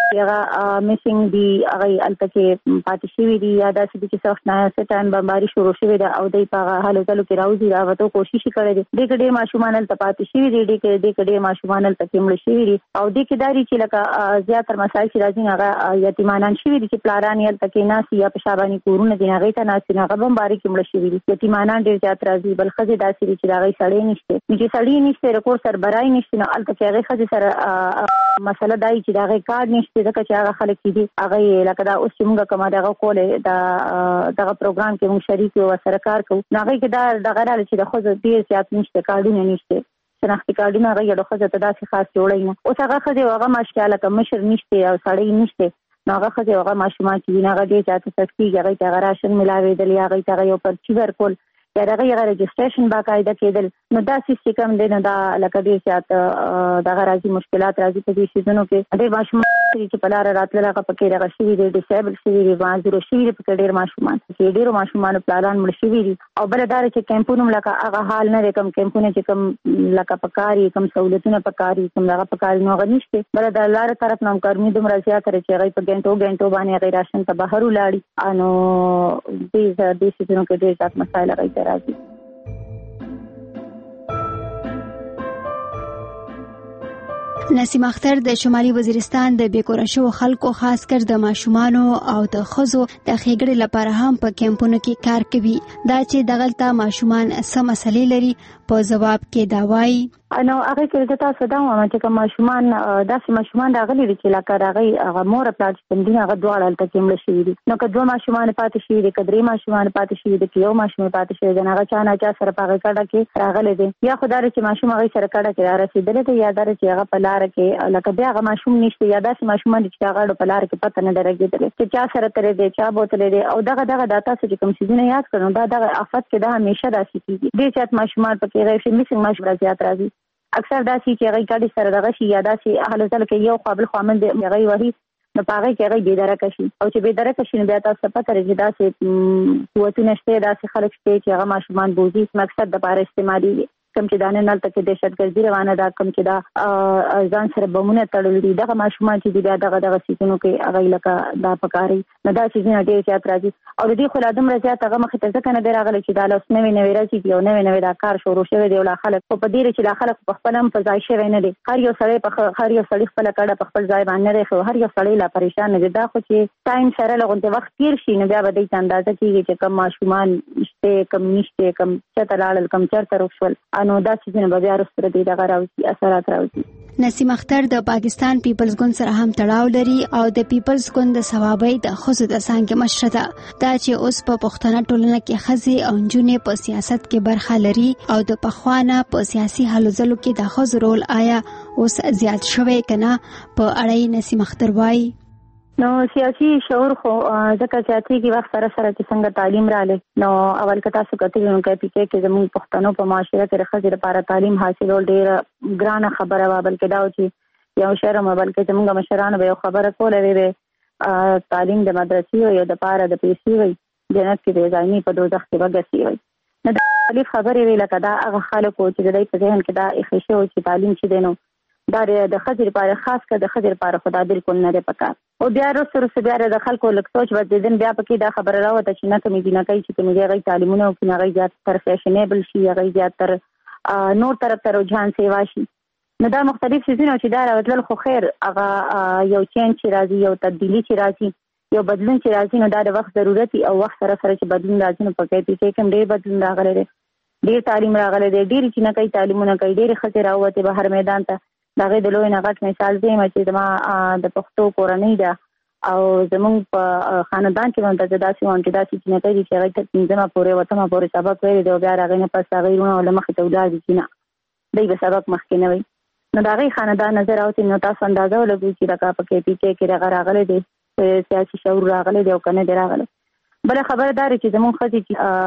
Speaker 24: هغه میسنګ دی هغه التکه پاتې شوی دی یا داسې چې سخت نه ستان بمباري شروع شوی دا او دای په حالو ځلو کې راوځي دا وته کوشش کړي دي د کډې ماشومان ته پاتې شوی دی د کډې ماشومان ته کېمل شوی دی او د کډاري چې لکه زیاتره مسایل چې راځي هغه یتیمانان شوی دي چې پلاران یې تکې ناس یا په شاباني کورونه دي هغه ته ناس نه بمباري کېمل شوی دي یتیمانان ډیر زیات راځي بل خزه داسې چې هغه سړی نشته چې سړی نشته رکور سر برای نشته نو البته هغه خزه سره مسله دای چې هغه کار نشته ځکه چې هغه خلک دي هغه لکه دا اوس چې موږ کومه دغه کوله دا دغه پروګرام کې موږ شریک او سره کار کوو نو هغه کې دا دغه راځي چې د خو ډیر زیات نشته کارونه نشته شناختی کارډونه هغه د خو ته داسې خاص جوړی نه اوس هغه خزه هغه ماشکاله کوم مشر نشته او سړی نشته نو هغه خزه هغه ماشومان چې هغه ډیر زیات سختي هغه ته راشن ملاوي دلی هغه ته یو پرچی ورکول یا دغه یو رجسټریشن باقاعده کېدل نو دا سیستم دی نو دا لکه ډیر زیات دغه راځي مشکلات راځي په دې سيزونو کې ډېر ماشومان چې په لار راتلل هغه پکې دغه شوي دي ډیسیبل شوي دي معذور شوي دي په ډېر ماشومان چې ډېر ماشومان پلان مړ شوي دي او بل دا چې کیمپونو لکه هغه حال نه کوم کیمپونه چې کوم لکه پکاري کوم سہولتونه پکاري کوم هغه پکاري نو غنښت بل د لار طرف نوم کارمي دومره زیات تر چې هغه په ګنټو ګنټو باندې غیر راشن ته بهر ولاړي انو دې دې سيزونو کې ډېر ځات مسایل راځي راځي
Speaker 1: نسیم اختر د شمالي وزیرستان د بیکوره شو خلکو خاص کر د ماشومانو او د خزو د خېګړې لپاره هم په کیمپونو کې کار کوي دا چې دغلته ماشومان سم مسلې لري په جواب کې دا وایي
Speaker 24: نو هغه کې د تاسو دا وایم چې کوم ماشومان داسې ماشومان راغلي دي چې لکه راغی هغه مور پلاټ څنګه هغه دواړه تل کې مل شي دي نو که دوه ماشومان پاتې شي دي کدرې ماشومان پاتې شي دي یو ماشوم پاتې شي دي هغه چا نه چا سره پاګه کړه کې راغلي دي یا خدای چې ماشوم هغه سره کړه کې رسیدل دي یا در چې هغه په لار کې لکه بیا هغه ماشوم نشته یا داسې ماشومان چې هغه په لار کې پته نه درګېدل چې چا سره ترې دي چا بوتل دي او دغه دغه داتا چې کوم سيزونه یاد کړو دا دغه افت کې دا همیشه داسې کیږي ډېر چات ماشومان پکې راځي میسنګ ماشومان زیات راځي اکثر داسې چې هغه کډي سره دغه شي یا داسې اهل ځل کې یو قابل خامل دی هغه وਹੀ نو پاره کې هغه بيدارک شي او چې بيدارک شي نو بیا تاسو پته لري داسې قوتونه شته داسې خلک شته چې هغه ماشومان بوزي مقصد د پاره استعمالي کم چې دانه نل تک دهشتګردي روانه ده کم چې دا ځان سره بمونه تړل دي دغه ماشومان چې بیا دغه دغه سيزونو کې هغه لکه دا پکاري نو دا سيزونه ډېر زیات راځي او د دې خو لادم راځي هغه مخ ته ځکه نه دراغله چې دا لاس نوې نوې راځي یو نوې نوې دا کار شروع شوی دی ول خلک په دې چې دا خلک په خپل هم فزای شوی نه دي هر یو سړی په هر یو سړی خپل کړه په خپل ځای باندې لري هر یو سړی لا پریشان نه دي دا خو چې ټایم سره لغونته وخت تیر شي نو بیا به دې اندازه کیږي چې کم ماشومان شته کم نشته کم چته لاړل کم چرته رسول انو دا چې بیا رسره دي دغه راوځي اثرات راوځي
Speaker 1: نسیم اختر د پاکستان پیپلز ګوند سره هم تړاو لري او د پیپلز ګوند د ثوابي د خزو د څنګه مشره ده دا چې اوس په پښتنه ټولنه کې خزي او جنې په سیاست کې برخه لري او د پخوانه په سیاسي حل ځلو کې د خزو رول آیا اوس زیات شوی کنه په اړه نسیم اختر وایي
Speaker 24: نو سیاسي شعور خو ځکه سیاسي کې وخت سره سره چې څنګه تعلیم رااله نو اول کته څه کتل نو کې پی کې زموږ پښتنو په معاشره کې راځي لپاره تعلیم حاصلول ډیر ګرانه خبره و بلکې دا چې یو شرم بلکې زموږ مشرانو به خبره کوله وی تعلیم د مدرسې او د پاره د پیسې وي جنت کې د ځاني په دوزخ کې وګسي وي نو دا خلیف خبره وی لکه دا هغه خلکو چې د دې په ذهن کې دا اخیشه او چې تعلیم چې دینو دا د خځې لپاره خاص کر د خځې لپاره خدای بالکل نه پکار او بیا وروسته بیا د خلکو لک سوچ ودیدن بیا پکې دا خبره راوته چې نه کومې نه کوي چې کومې غي تعلیمونه او کومې غي زیات تر فیشنیبل شي غي زیات تر نور طرف ته رجحان سیوا شي نو دا مختلف شیزونه چې دا راوتل خو خیر هغه یو چینج چې راځي یو تبدیلی چې راځي یو بدلون چې راځي نو دا د وخت ضرورت او وخت سره سره چې بدلون راځي نو پکې چې کوم ډېر بدلون راغلی دی ډېر تعلیم راغلی دی ډېر چې نه کوي تعلیمونه کوي ډېر خطر راوته بهر میدان ته دغه د لوی نغټ مثال دی چې ما د پښتو کورنۍ ده او زمونږ په خاندان کې باندې د داسې وانټ داسې چې نه کوي چې هغه ته پنځمه پورې وته پورې سبق ویل دی بیا راغی نه پس هغه ونه لمخې ته ولاړ دي نه دی به سبق مخکې نه وي نو دغه خاندان نظر اوتی نو تاسو اندازه ولګوي چې راکا پکې پی کې کې راغلی دی سیاسي شعور راغلی دی او کنه دی راغلی بل خبردار چې زمون خدي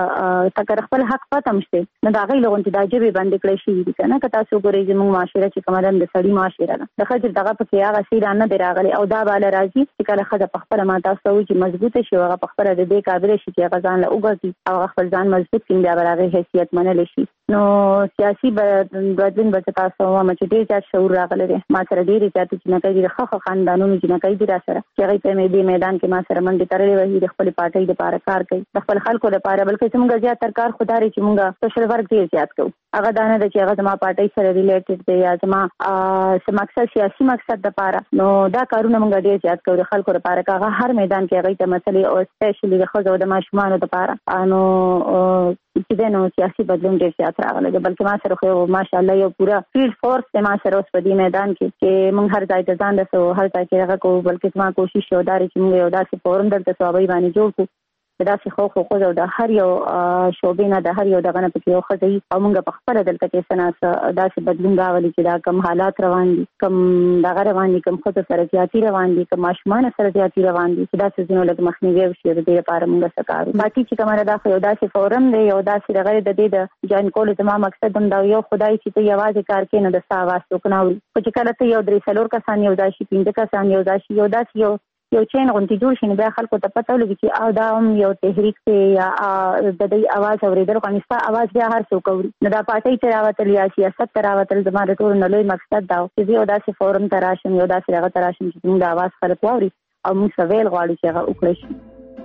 Speaker 24: چې تکر خپل حق پاتم شته نو دا غي لغون چې دا جبه باندې کړی شي دي کنه که تاسو ګورئ زمون معاشره چې کومدان د سړی معاشره ده د خځې دغه پکې هغه سیرانه دی راغلی او دا bale راځي چې کله خځه په خپل ما تاسو چې مضبوطه شي هغه په خپل د دې قابل شي چې هغه ځان له وګرځي او خپل ځان مضبوط کړي بیا برابر حیثیت منل شي نو سیاسي بدلون به تاسو وایم چې ډېر زیات شعور راغلی دی. ما سره ډېرې زیاتې جنکۍ دي، د ښه ښه خاندانونو جنکۍ دي را سره چې هغوی په دې میدان کې ما سره منډې تړلې وهي، د خپلې پارټۍ دپاره کار کوي، د خپل خلکو دپاره. بلکې زموږ زیاتر کار خو دا دی چې موږ سوشل ورک ډېر زیات کوو. هغه دا نه ده چې هغه زما پارټۍ سره ریلیټډ دی یا زما څه مقصد سیاسي مقصد دپاره. نو دا کارونه موږ ډېر زیات کوو د خلکو دپاره، که هغه هر میدان کې هغوی ته مسلې او سپیشلي د ښځو او د ماشومانو دپاره. نو چې دی نو سیاسي بدلون ډېر زیات راغلی دی. بلکې ما سره خو ماشاءالله یو پوره فیلډ فورس دی ما سره اوس په دې میدان کې چې موږ هر ځای ته ځان رسوو، هر ځای کې هغه کوو. بلکې زما کوشش یو دا دی چې موږ یو داسې فورم دلته صوابۍ باندې جوړ کړو چې داسې خو خو ښځو د هر یو شعبې نه د هر یو دغه نه پکې یو ښځه وي او موږ په خپله دلته کې څه نه داسې بدلون راولي چې دا کم حالات روان دي، کم دغه روان دي، کم ښځو سره زیاتي روان دي، کم ماشومانو سره زیاتي روان دي، چې داسې ځینو لږ مخنیوی وشي. د دې لپاره موږ څه کار کوو. باقي چې کومه دا خو یو داسې فورم دی، یو داسې دغه د دې د جوین کولو زما مقصد هم دا یو خدای چې ته یوازې کار کوې نو د ستا اواز څوک نه اوري. خو چې کله ته یو درې څلور کسان یو ځای شي، پنځه کسان یو ځای شي، یو داسې یو یو چین غونډې جوړ شي، نو بیا خلکو ته پته ولګي چې او دا هم یو تحریک دی یا د دوی اواز اورېدل غواړي. ستا اواز بیا هر څوک اوري. نو دا پارټۍ ته راوتل یا سیاست ته راوتل زما د ټولو نه لوی مقصد دا و چې زه یو داسې فورم ته راشم، یو داسې هغه ته راشم چې زموږ د اواز خلک واوري او موږ څه ویل غواړو چې هغه وکړی شي.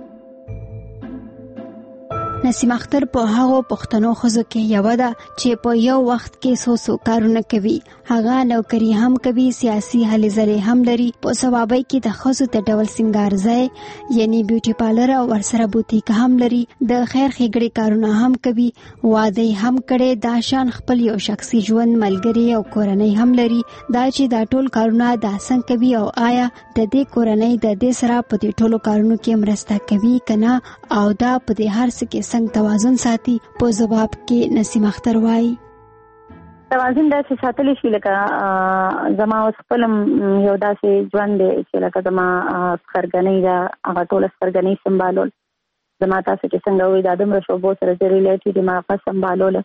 Speaker 1: نسیم اختر په هغو پښتنو ښځو کې یوه ده چې په یو وخت کې څو څو کارونه کوي. هغه نوکري هم کوي، سیاسي هلې ځلې هم لري، په ثوابۍ کې د ښځو د ډول سینګار ځای یعنی بیوټي پارلر او ورسره بوتیک هم لري، د خیر ښېګړې کارونه هم کوي، واده هم کړی، دا شان خپل یو شخصي ژوند، ملګري او کورنۍ هم لري. دا چې دا ټول کارونه دا څنګه کوي او آیا د دې کورنۍ د دې سره په دې ټولو کارونو کې مرسته کوي که نه، او دا په دې هر څه کې څنګه توازن ساتي؟ په ځواب کې نسیم اختر وایي
Speaker 24: توازن داسې ساتلی شي لکه زما اوس خپل یو داسې ژوند دی چې لکه زما خرګنۍ ده، هغه ټوله خرګنۍ سمبالول زما تاسو چې څنګه وایي دا دومره شعبو سره زه ریلیټډ یم، هغه سمبالوله.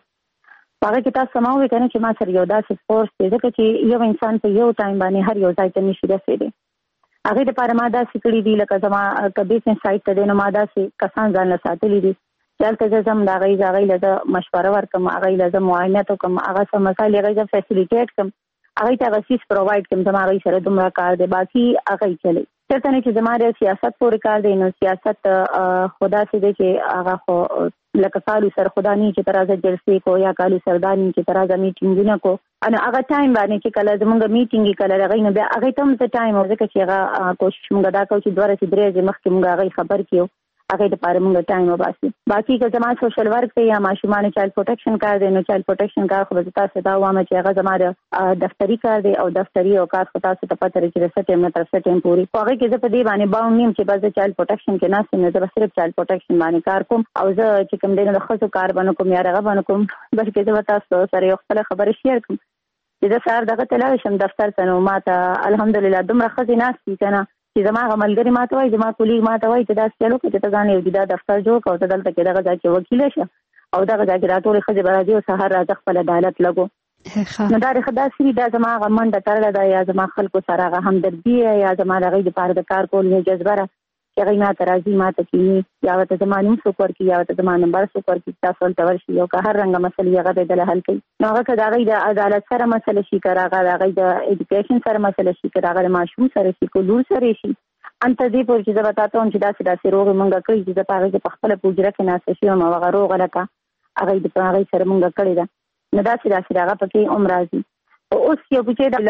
Speaker 24: په هغه کې تاسو سما وایي که نه چې ما سره یو داسې فورس دی، ځکه چې یو انسان په یو ټایم باندې هر یو ځای ته نشي رسېدی. هغې دپاره ما داسې کړي دي لکه زما که بیزنس سایټ ته دی نو ما داسې کسان ځان له ساتلي دي دلته زه ځم د هغوی هغوی له زه مشوره ورکړم، هغوی له زه معاینت وکړم، هغه څه مسایل هغوی زه فیسیلیټیټ کړم، هغوی ته هغه څیز پرووایډ کړم. زما هغوی سره دومره کار دی، باقي هغوی چلی. چېرته نه چې زما د سیاست پورې کار دی، نو سیاست خو داسې دی چې هغه خو لکه کالو سر خدا نه چې ته راځه جلسې کو یا کالو سردار نه چې ته راځه میټینګونه کو. نو هغه ټایم باندې چې کله زمونږ میټینګ یې کله هغوی نو بیا هغوی ته هم څه ټایم و، ځکه چې هغه کوشش مونږ دا کوو چې دوه ورځې درې ورځې مخکې مونږ هغوی خبر کړو، هغه دپاره موږ ټایم وباسي. باقي که زما سوشل ورک دی یا ماشومانو چایلډ پروټیکشن کار دی، نو چایلډ پروټیکشن کار خو به زه تاسو ته وایم چې هغه زما د دفتري کار دی او دفتري او کار خو تاسو ته پته لري چې د څه ټایم نه تر څه ټایم پورې. خو هغې کې زه په دې باندې باونډ یم چې بس زه چایلډ پروټیکشن کې ناست یم، نو زه به صرف چایلډ پروټیکشن باندې کار کوم او زه چې کوم دی نو د ښځو کار به نه کوم یا هغه به نه کوم، بلکې زه به تاسو سره یو خپله خبره شیر کوم چې زه سهار دغه ته لاړ شم دفتر ته، نو ما ته الحمدلله دومره ښځې ناست دي که نه چې زما هغه ملګري ما ته وایي، زما کولیګ ما ته وایي چې داسې چل وکړه چې ته ځان یو جدا دفتر جوړ کړه او ته دلته کې دغه ځای کې وکیله شه او دغه ځای کې دا ټولې ښځې به راځي او سهار راځه خپل عدالت لګو. نو دا داسې وي، دا زما هغه منډه تړله ده یا زما خلکو سره هغه همدردي یا زما د هغوی دپاره د کار کولو یو جذبه ده چې هغوی ما ته راځي، ما ته کښېني، یا ورته زما نوم څوک ورکړي یا ورته زما نمبر څوک ورکړي، تاسو هلته ورشي او که هر رنګه مسلې هغه به یې دله حل کوي. نو هغه که د هغوی د عدالت سره مسله شي، که هغه د هغوی د ایډوکیشن سره مسله شي، که هغه د ماشوم سره شي، که لور سره شي، انته دې پورې چې زه به تا ته وایم چې داسې داسې روغې مونږ کړي چې زه په هغې کې په خپله په حجره کې ناسته شوې یم او هغه روغه لکه هغوی د په هغوی سره مونږ کړې ده، نو داسې داسې د هغه پکې هم راځي. اوس یو بچی د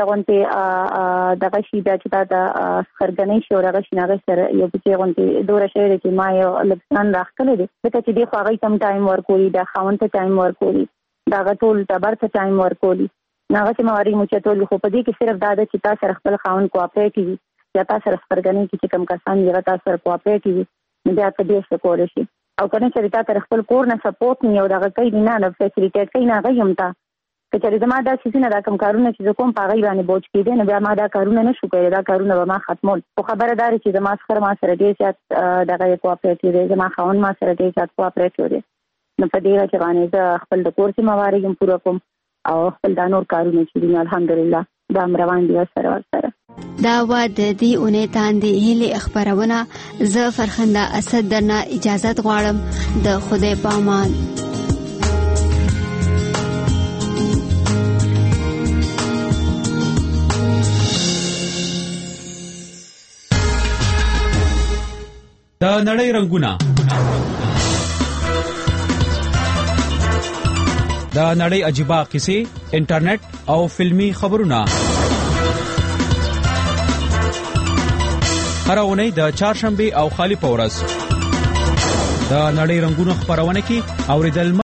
Speaker 24: غونډې دغه شي بیا چې تا د خرګنۍ شي او هغه شي هغه سره یو بچی غونډې دوره شوی دی چې ما یو لږ ځان راښکلی دی، ځکه چې دې خو هغوی ته هم ټایم ورکولي، د خاوند ته ټایم ورکولي، د هغه ټول ټبر ته ټایم ورکولي، نو هغه چې مواري مو چتولي. خو په دې کې صرف دا ده چې تا سره خپل خاوند کوآپریټ وي یا تا سره خپرګنۍ کې چې کوم کسان دي هغه تا سره کوآپریټ وي، نو بیا ته ډېر څه کولی شي. او که نه چېرې تا سره خپل کور نه سپورټ نه او دغه کوي نه نه فیسیلیټیټ کوي نه هغوی هم ته که چېرې زما دا څیزونه دا کوم کارونه چې زه کوم په هغوی باندې بوج کېدی، نو بیا ما دا کارونه نه شو کولی، دا کارونه به ما ختمول. خو خبره دا ده چې زما څخه ما سره ډېر زیات دغه کوآپریټیو دی، زما خاوند ما سره ډېر زیات کوآپریټیو دی، نو په دې وجه باندې زه خپل د کور ذمهواري هم پوره کوم او خپل دا نور کارونه چې دي الحمدلله دا هم روان دي ورسره ورسره.
Speaker 1: دا وه د دې اونۍ تاندې هیلې خپرونه. زه فرخنده اسد درنه اجازت غواړم. د خدای په امان.
Speaker 2: نړۍ رنگونه، د نړۍ عجیبه قصې، انټرنیټ او فلمی خبرونه. هر اونۍ د چهارشنبه او خالی په ورځ د نړۍ رنگونه خبرونه کې اوریدل